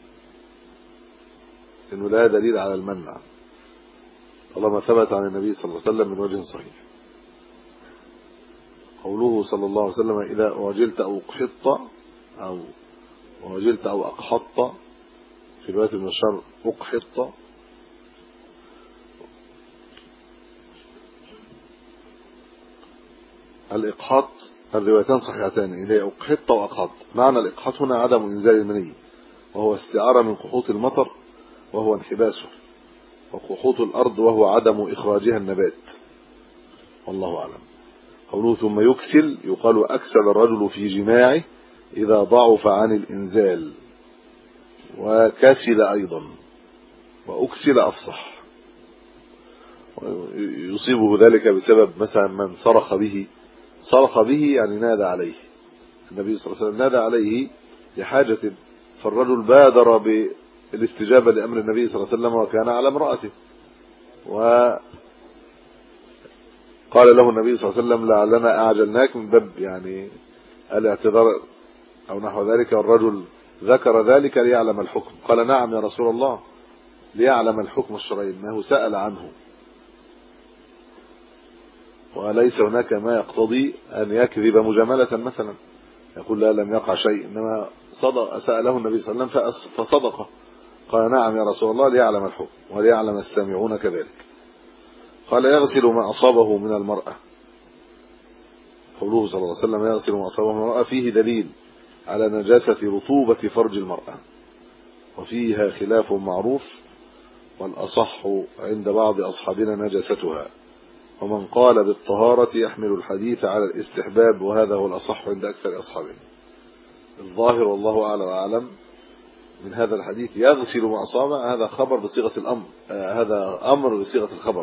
إنه لا دليل على المنع طالما ثبت عن النبي صلى الله عليه وسلم من وجه صحيح. قوله صلى الله عليه وسلم إذا أعجلت أو أقحط أو أعجلت أو أقحط، في رواية ابن بشار أقحط، الإقحاط الروايتان صحيحتان، إذا أقحط وأقحط. معنى الإقحاط هنا عدم إنزال المني، وهو استعارة من قحوط المطر وهو انحباسه، وقحوط الأرض وهو عدم إخراجها النبات، والله أعلم. قوله ثم يكسل، يقال أكسل الرجل في جماعه إذا ضعف عن الإنزال، وكسل أيضا، وأكسل أفصح، يصيبه ذلك بسبب مثلا من صرخ به، صرخ به يعني نادى عليه، النبي صلى الله عليه وسلم نادى عليه لحاجة، فالرجل بادر بالاستجابة لأمر النبي صلى الله عليه وسلم وكان على امرأته، وقال له النبي صلى الله عليه وسلم لعلنا أعجلناك، من باب يعني الاعتذار أو نحو ذلك، والرجل ذكر ذلك ليعلم الحكم، قال نعم يا رسول الله، ليعلم الحكم الشرعي، انه سأل عنه، وليس هناك ما يقتضي أن يكذب مجاملة مثلا، يقول لا لم يقع شيء، إنما صدق، سأله النبي صلى الله عليه وسلم فصدقه، قال نعم يا رسول الله ليعلم الحكم وليعلم السامعون كذلك. قال يغسل ما أصابه من المرأة، قوله صلى الله عليه وسلم يغسل ما أصابه من المرأة فيه دليل على نجاسة رطوبة فرج المرأة، وفيها خلاف معروف، والأصح عند بعض أصحابنا نجاستها، ومن قال بالطهارة يحمل الحديث على الاستحباب، وهذا هو الأصح عند أكثر أصحابنا. الظاهر والله أعلم وأعلم من هذا الحديث يغسل ما أصابه، هذا خبر بصيغة الأمر، آه هذا أمر بصيغة الخبر،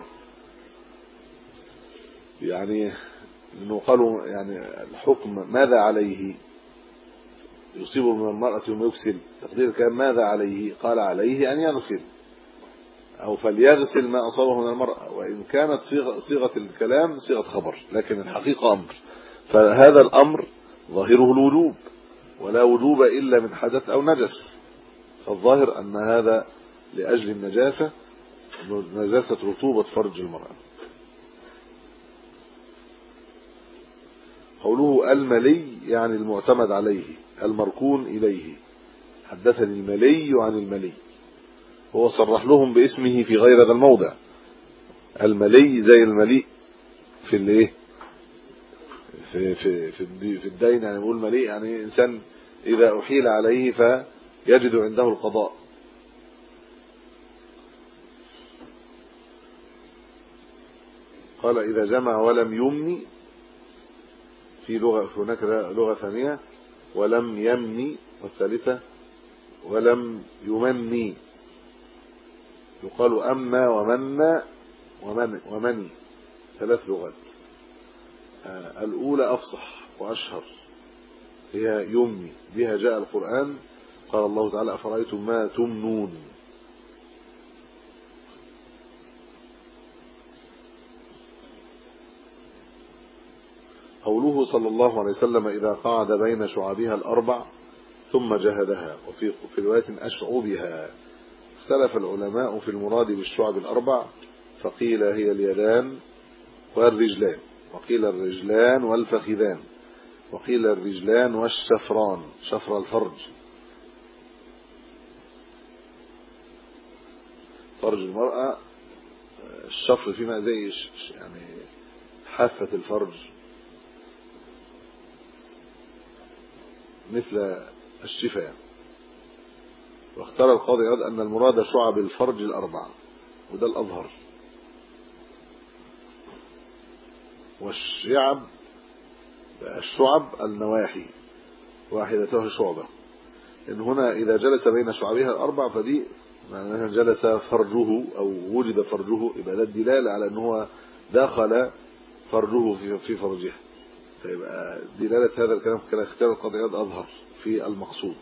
يعني إنه قالوا يعني الحكم ماذا عليه، يصيبه من المرأة ثم يغسل، تقدير كان ماذا عليه، قال عليه أن يغسل أو فليغسل ما أصابه من المرأة، وإن كانت صيغة, صيغة الكلام صيغة خبر، لكن الحقيقة أمر، فهذا الأمر ظاهره الوجوب، ولا وجوب إلا من حدث أو نجس، فالظاهر أن هذا لأجل النجاسة، نجاسة رطوبة فرج المرأة. قوله الملي يعني المعتمد عليه، المركون إليه، حدثني الملي عن الملي، هو صرح لهم باسمه في غير هذا الموضع، الملي زي المليء في الايه في في في, في الدين، يعني نقول مليء يعني انسان اذا احيل عليه فيجد عنده القضاء. قال اذا جمع ولم يمني، في لغه هناك لغه ثانيه ولم يمني، والثالثه ولم يمني، يقال أمنى ومنى ومن ومني، ثلاث لغات. آه الأولى أفصح وأشهر، هي يمني، بها جاء القرآن، قال الله تعالى أفرأيتم ما تمنون. قوله صلى الله عليه وسلم إذا قعد بين شعابها الأربع ثم جهدها، وفي في رواية أشعبها. اختلف العلماء في المراد بالشعب الأربع، فقيل هي اليدان والرجلان، وقيل الرجلان والفخذان، وقيل الرجلان والشفران، شفر الفرج، فرج المرأة الشفر فيما زي يعني حافة الفرج، مثل الشفة يعني. واختار القاضي عياض أن المراد شعب الفرج الأربعة، وده الأظهر، والشعب الشعب النواحي واحدتها شعبة، إن هنا إذا جلس بين شعبها الأربع فدي معناها جلس فرجه أو وجد فرجه، يبقى ده الدلالة على أنه دخل فرجه في فرجها، فيبقى دلالة هذا الكلام كان اختيار القاضي عياض أظهر في المقصود.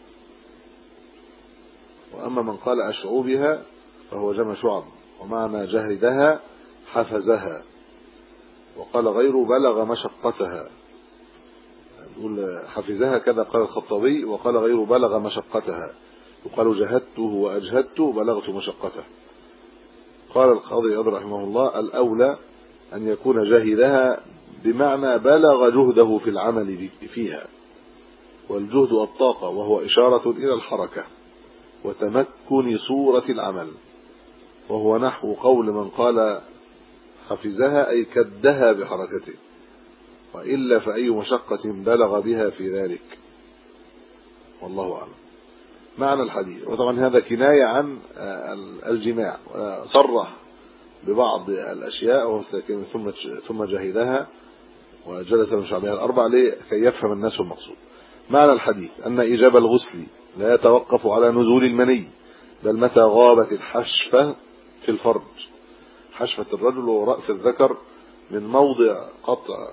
وأما من قال أشعوبها فهو جمع شعب، ومعنى جهدها حفزها. وقال غيره بلغ مشقتها، يقول حفزها كذا قال الخطابي، وقال غيره بلغ مشقتها، يقال جهدته وأجهدته بلغت مشقته. قال القاضي عياض رحمه الله الأولى أن يكون جهدها بمعنى بلغ جهده في العمل فيها، والجهد الطاقة، وهو إشارة إلى الحركة وتمكن صورة العمل، وهو نحو قول من قال حفزها أي كدها بحركته، وإلا فأي مشقة بلغ بها في ذلك، والله أعلم. معنى الحديث، وطبعا هذا كناية عن الجماع، صرح ببعض الأشياء ثم ثم جهدها وجلس من شعبها الأربع لكي يفهم الناس المقصود. معنى الحديث أن إيجاب الغسل لا يتوقف على نزول المني، بل متى غابت الحشفة في الفرج. حشفة الرجل ورأس الذكر من موضع قطع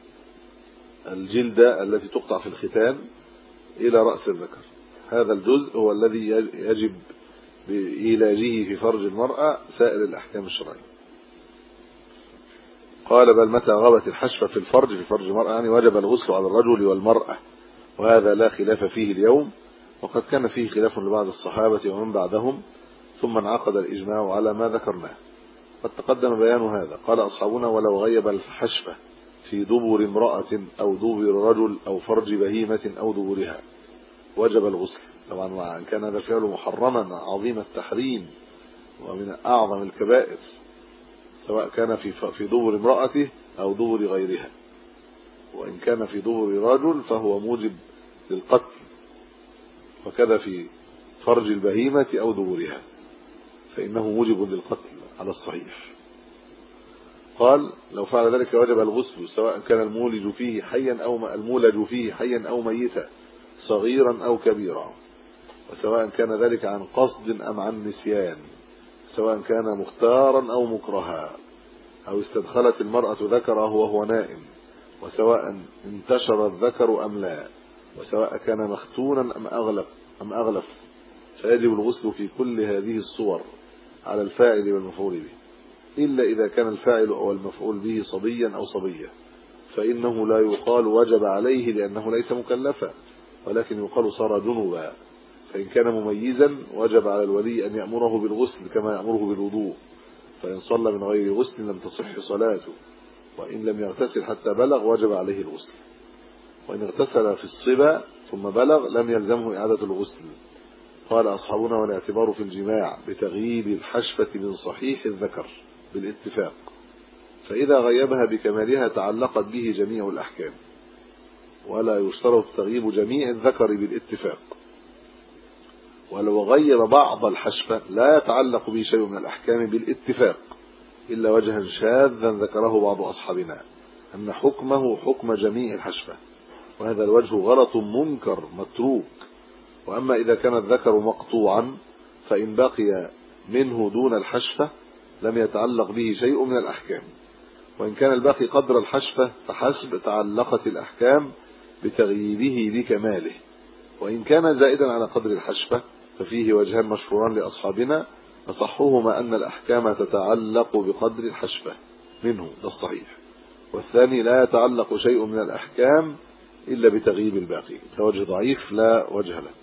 الجلدة التي تقطع في الختان إلى رأس الذكر، هذا الجزء هو الذي يجب بإيلاجه في فرج المرأة سائر الأحكام الشرعية. قال بل متى غابت الحشفة في الفرج في فرج المرأة يعني وجب الغسل على الرجل والمرأة، وهذا لا خلاف فيه اليوم، وقد كان فيه خلاف لبعض الصحابة ومن بعدهم، ثم انعقد الإجماع على ما ذكرناه. قد تقدم بيان هذا. قال أصحابنا ولو غيب الحشفة في دبر امرأة أو دبر رجل أو فرج بهيمة أو دبرها وجب الغسل. طبعا كان هذا فعل محرما عظيم التحريم ومن أعظم الكبائر، سواء كان في في دبر امرأته أو دبر غيرها، وإن كان في دبر رجل فهو موجب للقتل، وكذا في فرج البهيمة أو دبرها فإنه موجب للقتل على الصحيح. قال لو فعل ذلك وجب الغسل، سواء كان المولج فيه حيا أو المولج فيه حيا أو ميتا، صغيرا أو كبيرا، وسواء كان ذلك عن قصد أم عن نسيان، سواء كان مختارا أو مكرها، أو استدخلت المرأة ذكره وهو نائم، وسواء انتشر الذكر أم لا، وسواء كان مختونا أم أغلف أم أغلف فيجب الغسل في كل هذه الصور على الفاعل والمفعول به، إلا إذا كان الفاعل أو المفعول به صبيا أو صبية، فإنه لا يقال وجب عليه لأنه ليس مكلفا، ولكن يقال صار جنبا. فإن كان مميزا وجب على الولي أن يأمره بالغسل كما يأمره بالوضوء، فإن صلى من غير غسل لم تصح صلاته، وإن لم يغتسل حتى بلغ وجب عليه الغسل، وإن اغتسل في الصبا ثم بلغ لم يلزمه إعادة الغسل. قال أصحابنا والاعتبار في الجماع بتغييب الحشفة من صحيح الذكر بالاتفاق، فإذا غيبها بكمالها تعلقت به جميع الأحكام، ولا يشترط تغييب جميع الذكر بالاتفاق، ولو غيب بعض الحشفة لا يتعلق به شيء من الأحكام بالاتفاق، إلا وجها شاذا ذكره بعض أصحابنا أن حكمه حكم جميع الحشفة، وهذا الوجه غلط منكر متروك. وأما إذا كان الذكر مقطوعا فإن بقي منه دون الحشفة لم يتعلق به شيء من الأحكام، وإن كان الباقي قدر الحشفة فحسب تعلقت الأحكام بتغييبه بكماله، وإن كان زائدا على قدر الحشفة ففيه وجهان مشهوران لأصحابنا، أصحهما أن الأحكام تتعلق بقدر الحشفة منه، ده الصحيح، والثاني لا يتعلق شيء من الأحكام إلا بتغييب الباقي، فوجه ضعيف لا وجه له.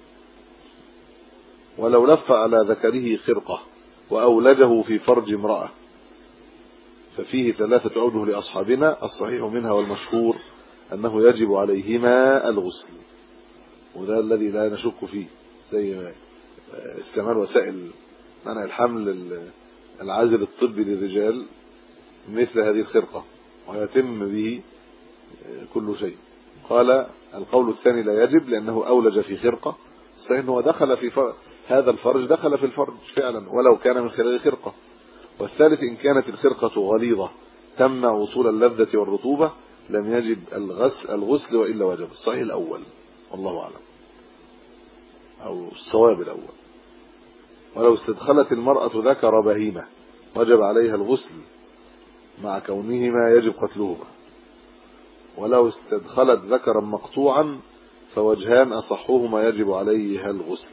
ولو لف على ذكره خرقة وأولجه في فرج امرأة ففيه ثلاثة أوجه لأصحابنا، الصحيح منها والمشهور أنه يجب عليهما الغسل، وده الذي لا نشك فيه، زي استعمال وسائل منع الحمل العازل الطبي للرجال مثل هذه الخرقة ويتم به كل شيء. قال القول الثاني لا يجب لأنه أولج في خرقة، صحيح أنه دخل في فرج، هذا الفرج دخل في الفرج فعلا ولو كان من خلال خرقة. والثالث إن كانت الخرقة غليظة تمنع وصول اللذة والرطوبة لم يجب الغسل, الغسل وإلا وجب. الصحيح الأول والله أعلم، أو الصواب الأول. ولو استدخلت المرأة ذكر بهيمة وجب عليها الغسل مع كونهما يجب قتلهما، ولو استدخلت ذكرا مقطوعا فوجهان أصحهما يجب عليها الغسل.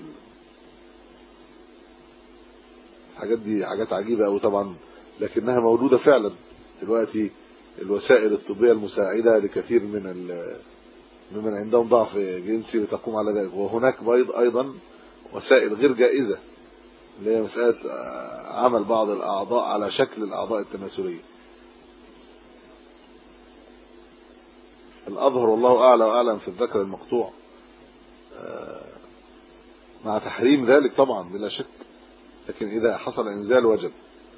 الحاجات دي حاجات عجيبة أوي طبعا، لكنها موجودة فعلا دلوقتي. الوسائل الطبية المساعدة لكثير من ممن عندهم ضعف جنسي لتقوم على ذلك. وهناك أيضا وسائل غير جائزة اللي هي مسألة عمل بعض الأعضاء على شكل الأعضاء التناسلية. الأظهر والله أعلى وأعلم في الذكر المقطوع مع تحريم ذلك طبعا بلا شك، لكن إذا حصل إنزال وجب.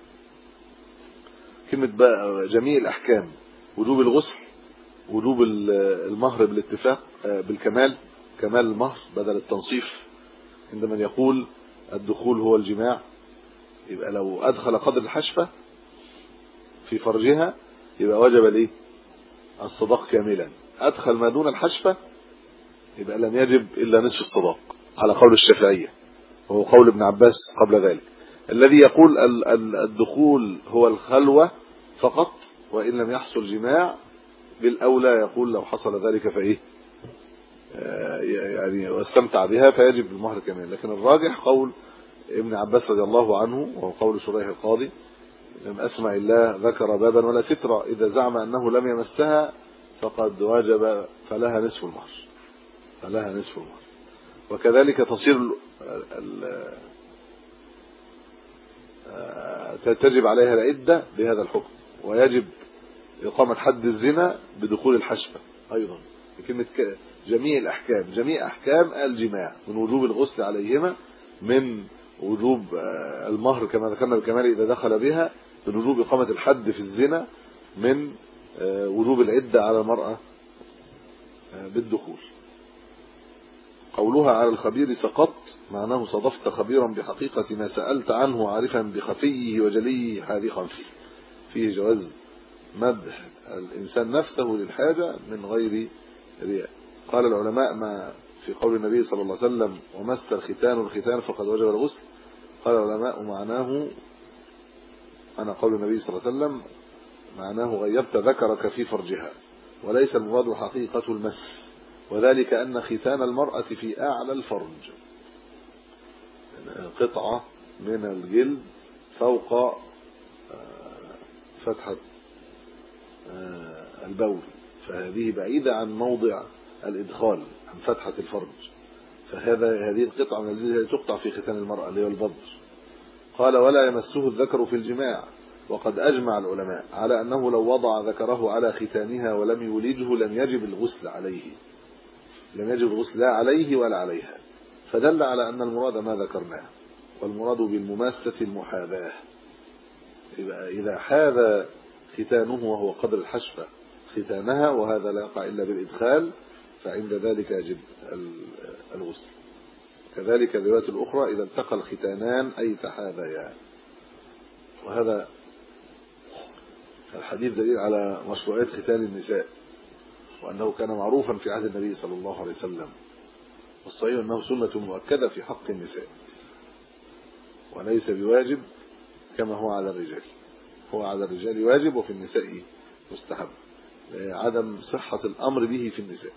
كلمة بقى جميع الأحكام: وجوب الغسل، وجوب المهر بالاتفاق بالكمال، كمال المهر بدل التنصيف. عندما يقول الدخول هو الجماع، يبقى لو أدخل قدر الحشفة في فرجها يبقى وجب ليه الصداق كاملا. أدخل ما دون الحشفة يبقى لم يجب إلا نصف الصداق على قول الشافعية، وهو قول ابن عباس قبل ذلك. الذي يقول الدخول هو الخلوة فقط وإن لم يحصل جماع، بالأولى يقول لو حصل ذلك فإيه يعني واستمتع بها فيجب المهر كمان. لكن الراجح قول ابن عباس رضي الله عنه، وهو قول شريح القاضي: لم أسمع الله ذكر بابا ولا سترة، إذا زعم أنه لم يمسها فقد وجب فلها نصف المهر، فلها نصف المهر. وكذلك تصير تجب عليها العدة بهذا الحكم، ويجب إقامة حد الزنا بدخول الحشفة أيضا. كلمة جميع الأحكام، جميع أحكام الجماع، من وجوب الغسل عليهما، من وجوب المهر كما ذكرنا بالكمال إذا دخل بها، من وجوب إقامة الحد في الزنا، من وجوب العدة على المرأة بالدخول. قولها على الخبير سقطت معناه صدفت خبيرا بحقيقة ما سألت عنه عارفا بخفيه وجليه حاذقا فيه. فيه جواز مدح الإنسان نفسه للحاجة من غير رياء. قال العلماء ما في قول النبي صلى الله عليه وسلم: ومس الختان الختان فقد وجب الغسل. قال العلماء معناه أنا قول النبي صلى الله عليه وسلم معناه غيبت ذكرك في فرجها، وليس المراد حقيقة المس، وذلك أن ختان المرأة في أعلى الفرج، قطعة من الجلد فوق فتحة البول، فهذه بعيدة عن موضع الإدخال، عن فتحة الفرج، فهذا هذه القطعة من الجلد تقطع في ختان المرأة اللي هو البضر. قال: ولا يمسه الذكر في الجماع. وقد أجمع العلماء على أنه لو وضع ذكره على ختانها ولم يولجه لم يجب الغسل عليه، لم يجب الغسل لا عليه ولا عليها، فدل على أن المراد ما ذكرناه، والمراد بالمماسة المحاذاة. إذا حاذ ختانه وهو قدر الحشفة ختانها، وهذا لا يقع إلا بالإدخال، فعند ذلك يجب الغسل. كذلك الرواية الأخرى: إذا التقى الختانان أي تحاذيا. وهذا الحديث دليل على مشروعية ختان النساء، وأنه كان معروفا في عهد النبي صلى الله عليه وسلم، والصحيح أنه سنة مؤكدة في حق النساء، وليس بواجب كما هو على الرجال. هو على الرجال واجب وفي النساء مستحب، عدم صحة الأمر به في النساء.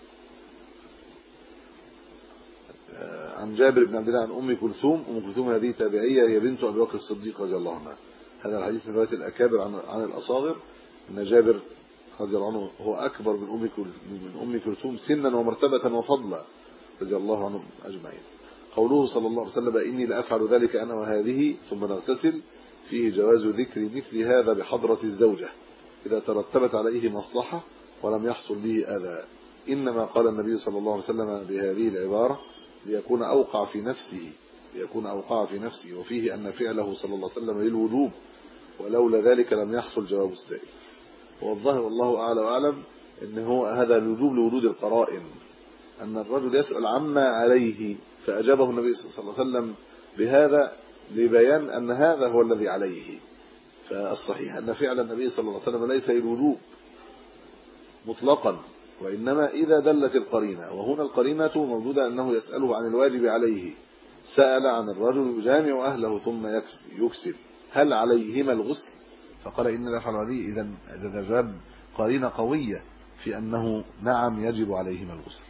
عن جابر بن عبد الله عن أم كلثوم، أم كلثوم هذه تابعية، هي بنت أبي بكر الصديق رضي الله عنها. هذا الحديث من رواية الأكابر عن عن الأصاغر، أن جابر رضي الله عنه هو أكبر من أم من أم كلثوم سنا ومرتبة وفضلا رضي الله عنهم أجمعين. قوله صلى الله عليه وسلم: إني لأفعل ذلك أنا وهذه ثم نغتسل، فيه جواز ذكر مثل هذا بحضرة الزوجة إذا ترتبت عليه مصلحة ولم يحصل به أذى. إنما قال النبي صلى الله عليه وسلم بهذه العبارة ليكون أوقع في نفسه ليكون أوقع في نفسه وفيه أن فعله صلى الله عليه وسلم للوجوب، ولولا ذلك لم يحصل جواب السائل. والظاهر والله أعلى وأعلم إن هو هذا الوجوب لوجود القرائن، أن الرجل يسأل عما عليه فأجابه النبي صلى الله عليه وسلم بهذا لبيان أن هذا هو الذي عليه. فالصحيح أن فعل النبي صلى الله عليه وسلم ليس للوجوب مطلقا، وإنما إذا دلت القرينة، وهنا القرينة موجودة أنه يسأله عن الواجب عليه. سأل عن الرجل يجامع أهله ثم يكسل، هل عليهما الغسل؟ فقال إن لا يفعل عليه. إذا إذا جاب قرينة قوية في أنه نعم يجب عليهما الغسل.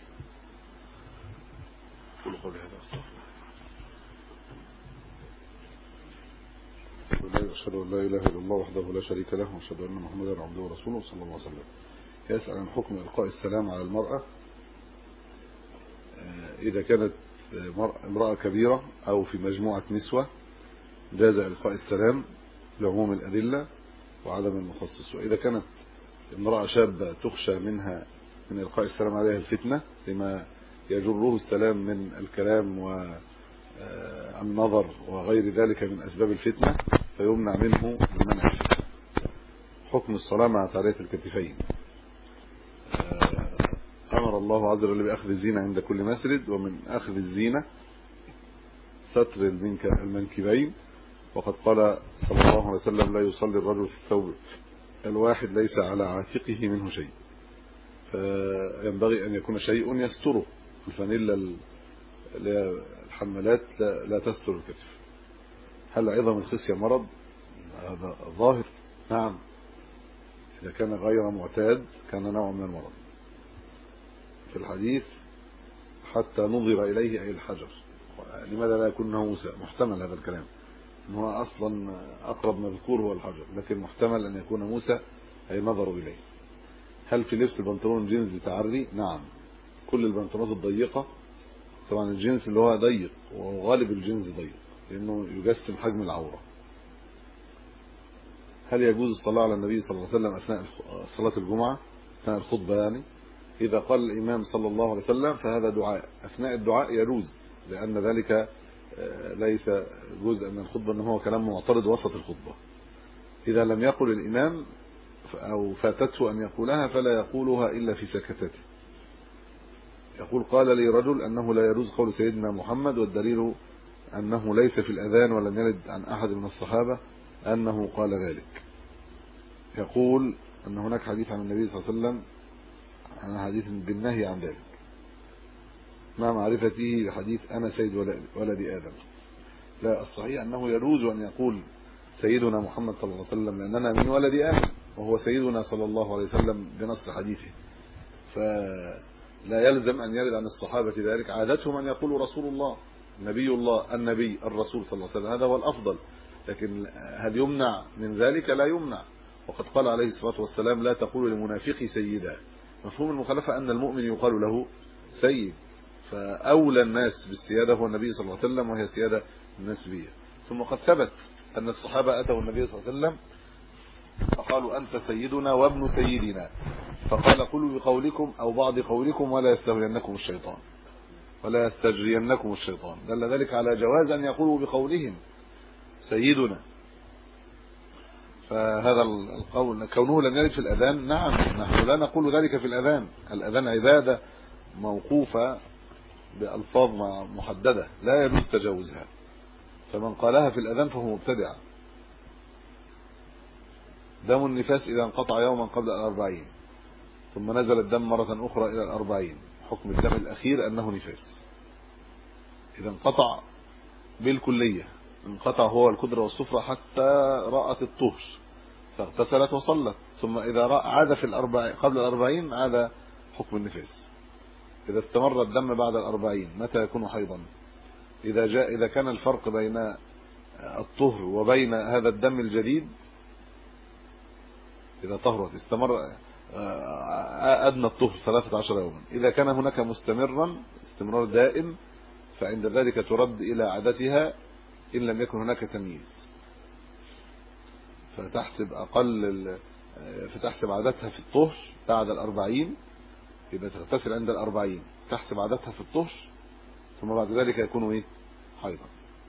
قولوا قولي هذا أستغفر. أشهد أن لا إله إلا الله وحده لا شريك له وأشهد أن محمدا عبده ورسوله صلى الله عليه وسلم. يسأل عن حكم إلقاء السلام على المرأة إذا كانت امرأة كبيرة أو في مجموعة نسوة، جاز إلقاء السلام لعموم الأدلة وعدم المخصص. وإذا كانت امرأة شابة تخشى منها من إلقاء السلام عليها الفتنة لما يجره السلام من الكلام والنظر وغير ذلك من أسباب الفتنة، فيمنع منه المنع. حكم الصلاة مع تعرية الكتفين. أمر الله عز وجل بأخذ الزينة عند كل مسجد، ومن أخذ الزينة ستر المنكبين، وقد قال صلى الله عليه وسلم لا يصلي الرجل في الثوب الواحد ليس على عاتقه منه شيء، فينبغي أن يكون شيء يستره. الفانيلا الحمالات لا تستر الكتف. هل عظم الخصية مرض؟ هذا ظاهر. نعم، إذا كان غير معتاد كان نوع من المرض. في الحديث حتى نظر إليه أي الحجر. لماذا لا يكون ناموسا؟ محتمل هذا الكلام، إن هو أصلا أقرب مذكور هو الحجر، لكن محتمل أن يكون ناموسا أي نظروا إليه. هل في لبس البنطلون جينز تعري؟ نعم، كل البنطلونات الضيقة طبعا الجينز اللي هو ضيق، وغالب الجينز ضيق لأنه يجسم حجم العورة. هل يجوز الصلاة على النبي صلى الله عليه وسلم أثناء صلاة الجمعة أثناء الخطبة؟ يعني إذا قال الإمام صلى الله عليه وسلم فهذا دعاء، أثناء الدعاء يجوز، لأن ذلك ليس جزء من الخطبة، إنما هو كلام معترض وسط الخطبة. إذا لم يقل الإمام أو فاتته أن يقولها فلا يقولها إلا في سكتته. يقول قال لي رجل أنه لا يجوز قول سيدنا محمد، والدليل أنه ليس في الأذان ولم يرد عن أحد من الصحابة أنه قال ذلك. يقول أن هناك حديث عن النبي صلى الله عليه وسلم عن حديث بالنهي عن ذلك مع معرفته بحديث أنا سيد ولد آدم. لا، الصحيح أنه يجوز أن يقول سيدنا محمد صلى الله عليه وسلم لأننا من ولد آدم وهو سيدنا صلى الله عليه وسلم بنص حديثه، فلا يلزم أن يرد عن الصحابة ذلك. عادتهم أن يقولوا رسول الله، نبي الله، النبي، الرسول صلى الله عليه وسلم، هذا هو الأفضل. لكن هل يمنع من ذلك؟ لا يمنع. وقد قال عليه الصلاة والسلام لا تقولوا للمنافق سيدا. مفهوم المخالفة أن المؤمن يقال له سيد، فأولى الناس بالسيادة هو النبي صلى الله عليه وسلم، وهي سيادة النسبية. ثم قد ثبت أن الصحابة أتوا النبي صلى الله عليه وسلم فقالوا أنت سيدنا وابن سيدنا، فقال قولوا بقولكم أو بعض قولكم ولا يستهوينكم الشيطان ولا يستجرينكم الشيطان. دل ذلك على جواز أن يقولوا بقولهم سيدنا. فهذا القول كونه لم يرد في الأذان، نعم نحن لا نقول ذلك في الأذان. الأذان عبادة موقوفة بألفاظ محددة لا يجوز تجاوزها، فمن قالها في الأذان فهو مبتدع. دم النفاس إذا انقطع يوما قبل الأربعين ثم نزل الدم مرة أخرى إلى الأربعين، حكم الدم الأخير أنه نفاس. إذا انقطع بالكلية، انقطع هو الكدرة والصفرة حتى رأت الطهر فاغتسلت وصلت، ثم إذا عاد في الأربعين قبل الأربعين عاد حكم النفاس. إذا استمر الدم بعد الأربعين متى يكون حيضا؟ إذا جاء إذا كان الفرق بين الطهر وبين هذا الدم الجديد، إذا طهرت استمر أدنى الطهر ثلاثة عشر يوما. إذا كان هناك مستمرا استمرار دائم فعند ذلك ترد إلى عادتها إن لم يكن هناك تمييز، فتحسب أقل فتحسب عادتها في الطهر بعد الأربعين، يبقى تغتسل عند الأربعين، تحسب عادتها في الطهر، ثم بعد ذلك يكون إيه؟ حيضا.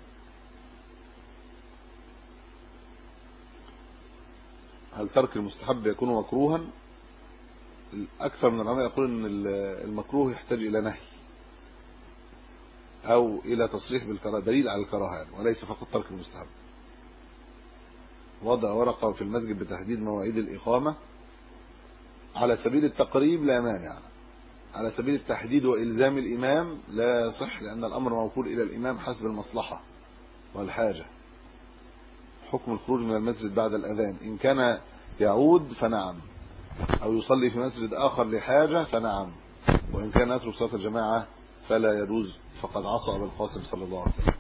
هل ترك المستحب يكون مكروها؟ أكثر من العلماء يقول أن المكروه يحتاج إلى نهي أو إلى تصريح بالكراهة، دليل على الكراهة، وليس فقط ترك المستحب. وضع ورقة في المسجد بتحديد مواعيد الإقامة على سبيل التقريب لا مانع، على سبيل التحديد وإلزام الإمام لا يصح، لأن الأمر موكول إلى الإمام حسب المصلحة والحاجة. حكم الخروج من المسجد بعد الأذان إن كان يعود فنعم، أو يصلي في مسجد آخر لحاجة فنعم، وإن كان يترك صلاة الجماعة فلا يجوز، فقد عصى أبو القاسم صلى الله عليه وسلم.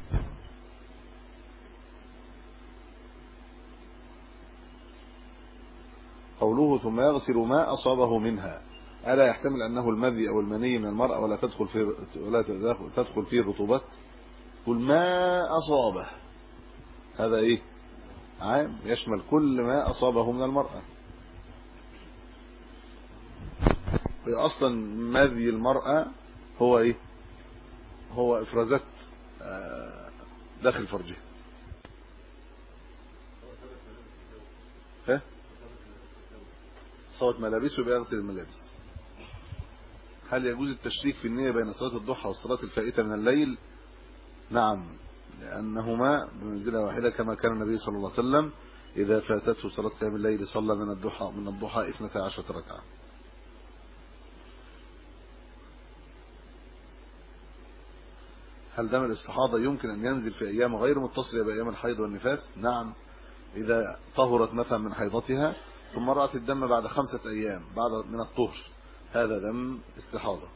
قوله ثم يغسل ما أصابه منها، ألا يحتمل أنه المذي أو المني من المرأة ولا تدخل فيه ولا تدخل فيه الرطوبات؟ قل ما أصابه، هذا إيه؟ عام يشمل كل ما أصابه من المرأة. أصلا مذي المرأة هو إيه؟ هو إفرازات داخل فرجها. ها؟ صوت ملابس وبيغسل الملابس. هل يجوز التشريك في النية بين صلاة الضحى والصلاة الفائتة من الليل؟ نعم، لأنهما بمنزلة واحدة، كما كان النبي صلى الله عليه وسلم إذا فاتته صلاة قيام الليل صلى من الضحى من الضحى اثنتي عشرة ركعة. هل دم الاستحاضة يمكن أن ينزل في أيام غير متصلة بأيام الحيض والنفاس؟ نعم، إذا طهرت مثلا من حيضتها ثم رأت الدم بعد خمسة أيام بعد من الطهر، هذا دم استحاضة.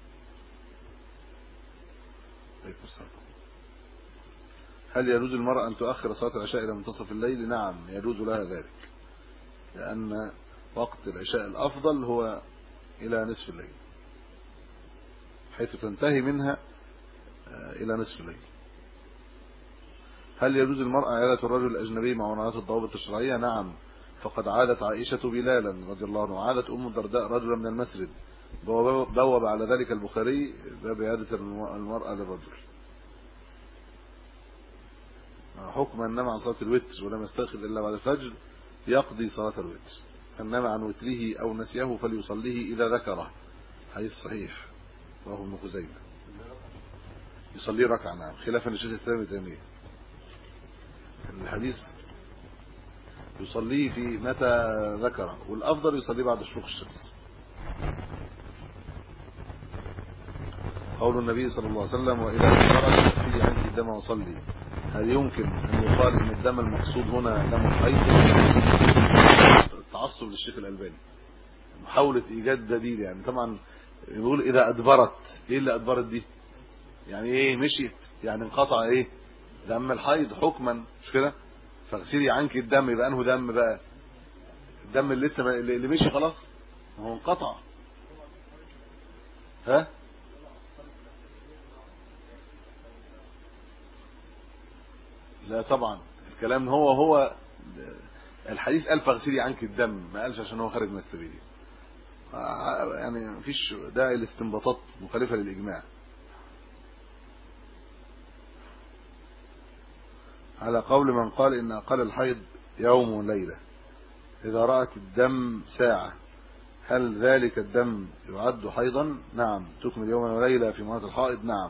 هل يجوز المرأة أن تؤخر صلاة العشاء إلى منتصف الليل؟ نعم، يجوز لها ذلك، لأن وقت العشاء الأفضل هو إلى نصف الليل، حيث تنتهي منها إلى نصف الليل. هل يجوز المرأة عيادة الرجل الأجنبي مع مراعاة الضوابط الشرعية؟ نعم، فقد عادت عائشة بلالا رضي الله عنه، عادت أم الدرداء رجلا من المسجد، بوب على ذلك البخاري باب عيادة المرأة للرجل. حكم أن نام عن صلاة الوتر ولم يستيقظ إلا بعد الفجر يقضي صلاة الوتر، أن نام عن وتره أو نسيه فليصليه إذا ذكره، حديث صحيح رواه ابن خزيمة. يصلي ركعة، نعم، خلافا للشيخ الإسلام ابن تيمية، الحديث يصليه في متى ذكره، والأفضل يصليه بعد شروق الشمس. قول النبي صلى الله عليه وسلم وإذا أخبرت فاغسلي عنك الدم وصلي، هل يمكن أن يقال أن الدم المقصود هنا دم الحيض؟ التعصب للشيخ الألباني، محاولة إيجاد بديل، يعني طبعا يقول إذا أدبرت، إيه اللي أدبرت دي؟ يعني إيه مشيت؟ يعني انقطع إيه؟ دم الحيض حكما، مش كده؟ فاغسلي عنك الدم، يبقى أنه دم بقى؟ الدم اللي لسه اللي مشي خلاص، هو انقطع. ها؟ لا طبعا، الكلام هو هو الحديث قال فاغسلي عنك الدم، ما قالش عشان هو خارج من السبيل، يعني مفيش داعي لاستنباطات مخالفة للإجماع. على قول من قال إن أقل الحيض يوم وليلة، إذا رأت الدم ساعة هل ذلك الدم يعد حيضا؟ نعم، تكمل يوما وليلة في مرات الحائض. نعم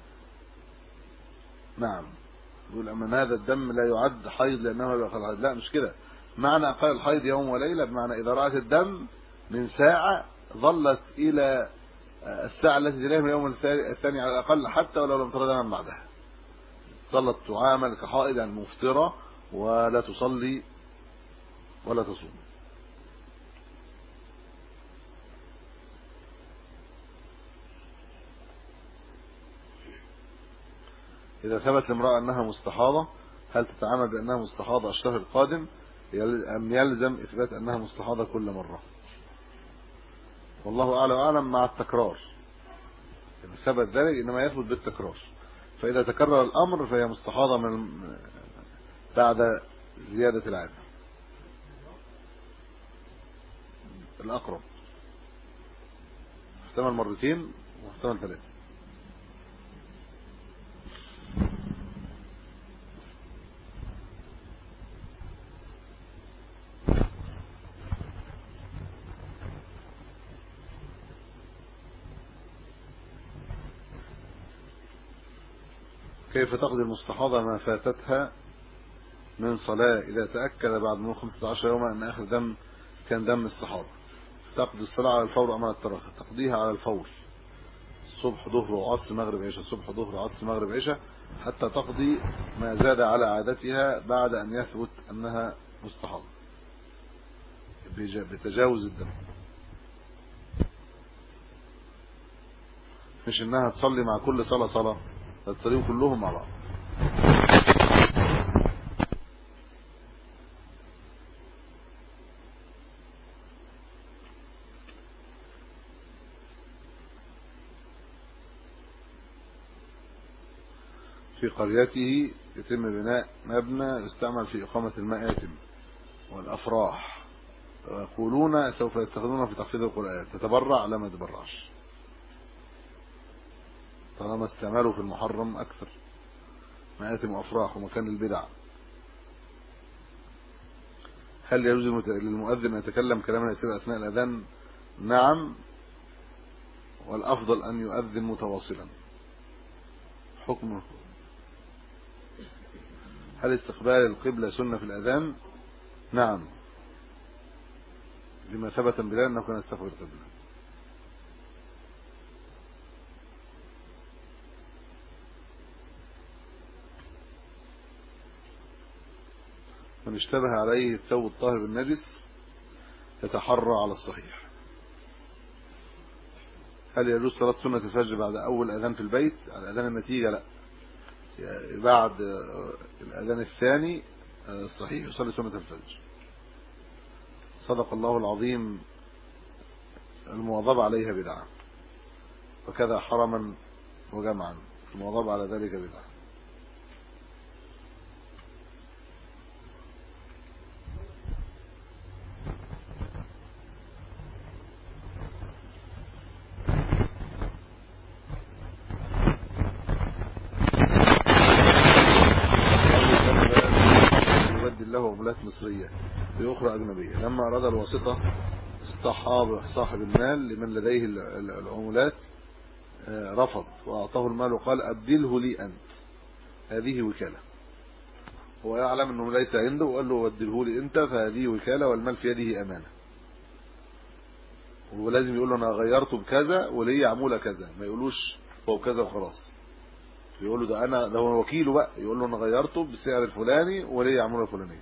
نعم، يقول أما هذا الدم لا يعد حيض لأنه لا يقل الحيض، لا مش كده، معنى أقل الحيض يوم وليلة بمعنى إذا رأت الدم من ساعة ظلت إلى الساعة التي تليها من اليوم الثاني على الأقل، حتى ولو لم ترى دما بعدها صلت تعامل كحائض، يعني مفطرة ولا تصلي ولا تصوم. إذا ثبت لامرأة أنها مستحاضة هل تتعامل بأنها مستحاضة الشهر القادم أم يلزم إثبات أنها مستحاضة كل مرة؟ والله أعلى وأعلم، مع التكرار، إذا ثبت ذلك إنما يثبت بالتكرار، فإذا تكرر الأمر فهي مستحاضة من بعد زيادة العادة. الأقرب محتمل مرتين ومحتمل ثلاثة. كيف تقضي المستحاضة ما فاتتها من صلاة إذا تأكد بعد مرور خمسة عشر يوما أن آخر دم كان دم الصحابة؟ تقضي الصلاة على الفور أم على التراخي؟ تقضيها على الفور، صبح ظهر وعصر مغرب عشاء، صبح ظهر عصر مغرب عشاء، حتى تقضي ما زاد على عادتها بعد أن يثبت أنها مستحاضة. بتجاوز الدم، مش انها تصلي مع كل صلاة صلاة، تصليهم كلهم مع بعض. في قريته يتم بناء مبنى يستعمل في إقامة المآتم والأفراح، ويقولون سوف يستخدمونه في تحفيظ القرآن، تتبرع لا ما تبرعش طالما استعماله في المحرم أكثر، مآتم وأفراح ومكان البدع. هل يجوز للمؤذن أن يتكلم كلاما يسير أثناء الأذان؟ نعم، والأفضل أن يؤذن متواصلا. حكمه، هل استقبال القبلة سنة في الأذان؟ نعم، لما ثبت بلال أنه كان يستقبل القبلة. من اشتبه عليه الثوب الطاهر بالنجس يتحرى على الصحيح. هل يجوز صلاة سنة الفجر بعد أول أذان في البيت؟ على أذان النتيجة لا، بعد الأذان الثاني الصحيح يصلي سنة الفجر. صدق الله العظيم، المواظبة عليها بدعة، وكذا حرما وجمعا، المواظبة على ذلك بدعة. مصرية بأخرى أجنبية، لما أراد الواسطة اصطحاب صاحب المال لمن لديه العمولات رفض وأعطاه المال وقال أبدله لي أنت، هذه وكالة. هو يعلم أنه ليس عنده وقال له أبدله لي أنت، فهذه وكالة والمال في يده أمانة، ولازم يقول له أنا غيرته بكذا ولي عمولة كذا، ما يقولوش هو بكذا وخلاص، يقول له ده أنا ده هو وكيله بقى، يقول له أنا غيرته بالسعر الفلاني ولي عمولة فلانية.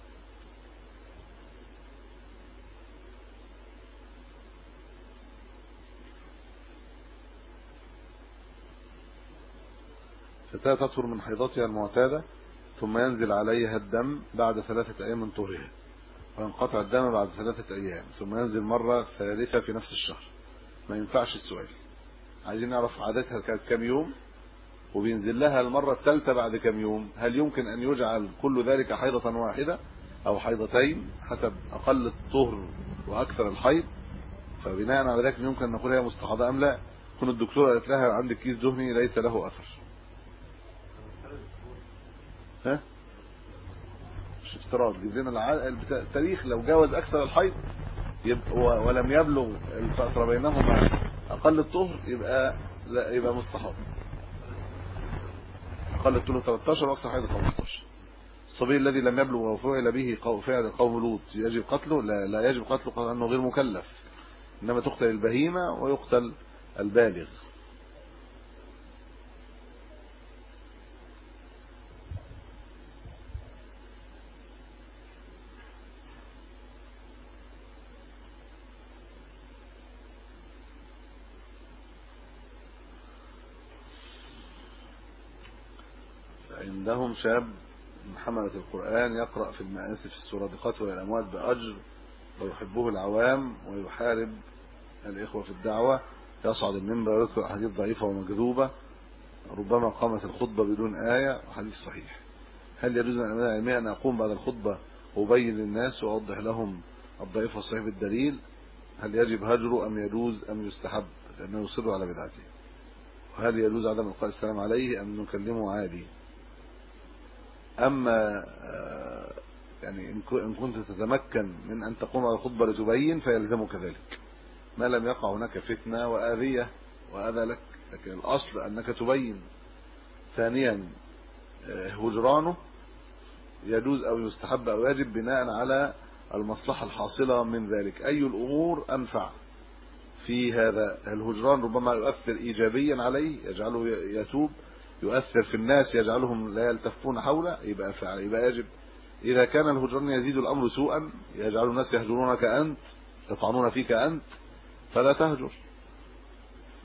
فتاة تطهر من حيضتها المعتادة ثم ينزل عليها الدم بعد ثلاثة أيام من طهرها، وينقطع الدم بعد ثلاثة أيام ثم ينزل مرة ثالثة في نفس الشهر. ما ينفعش السؤال، عايزين نعرف عادتها كانت كم يوم وبينزل لها المرة الثالثة بعد كم يوم. هل يمكن أن يجعل كل ذلك حيضة واحدة أو حيضتين حسب أقل الطهر وأكثر الحيض؟ فبناء على ذلك يمكن أن نقول هي مستحاضة أم لا. كن الدكتور قالت لها عندك كيس دهني ليس له أثر، ها مش افتراض، جيب لنا التاريخ. لو جاوز اكثر الحيض يبقى ولم يبلغ الفتره بينهما اقل الطهر يبقى لا، يبقى مستحاض. اقل الطهر ثلاثة عشر واكثر حيض خمسة عشر. الصبي الذي لم يبلغ وفعل به فعل قوم لوط يجب قتله؟ لا، لا يجب قتله لانه غير مكلف، انما تقتل البهيمه ويقتل البالغ. عندهم شاب من حملة القرآن يقرأ في المآسي في السرادقات والأموات بأجر ويحبه العوام ويحارب الإخوة في الدعوة، يصعد المنبر ويذكر أحاديث ضعيفة ومكذوبة، ربما قامت الخطبة بدون آية وحديث صحيح. هل يجوز للعلماء أن أقوم بعد الخطبة وأبين للناس وأوضح لهم الضعيف والصحيح بالدليل؟ هل يجب هجره أم يجوز أم يستحب لأنه يصر على بدعته؟ وهل يجوز عدم إلقاء السلام عليه أم نكلمه عادي؟ أما يعني إن كنت تتمكن من أن تقوم على الخطبة لتبين فيلزمك ذلك، ما لم يقع هناك فتنة وآذية وأذى لك، لكن الأصل أنك تبين. ثانيا هجرانه يجوز أو يستحب أو يجب بناء على المصلحة الحاصلة من ذلك. أي الأمور أنفع في هذا؟ الهجران ربما يؤثر إيجابيا عليه يجعله يتوب، يؤثر في الناس يجعلهم لا يلتفون حوله، يبقى فعل يبقى يجب إذا كان الهجران يزيد الأمر سوءا يجعل الناس يهجرونك أنت يطعنون فيك أنت فلا تهجر.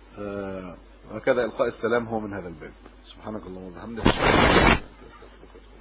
وكذا إلقاء السلام هو من هذا الباب. سبحانك اللهم وبحمدك.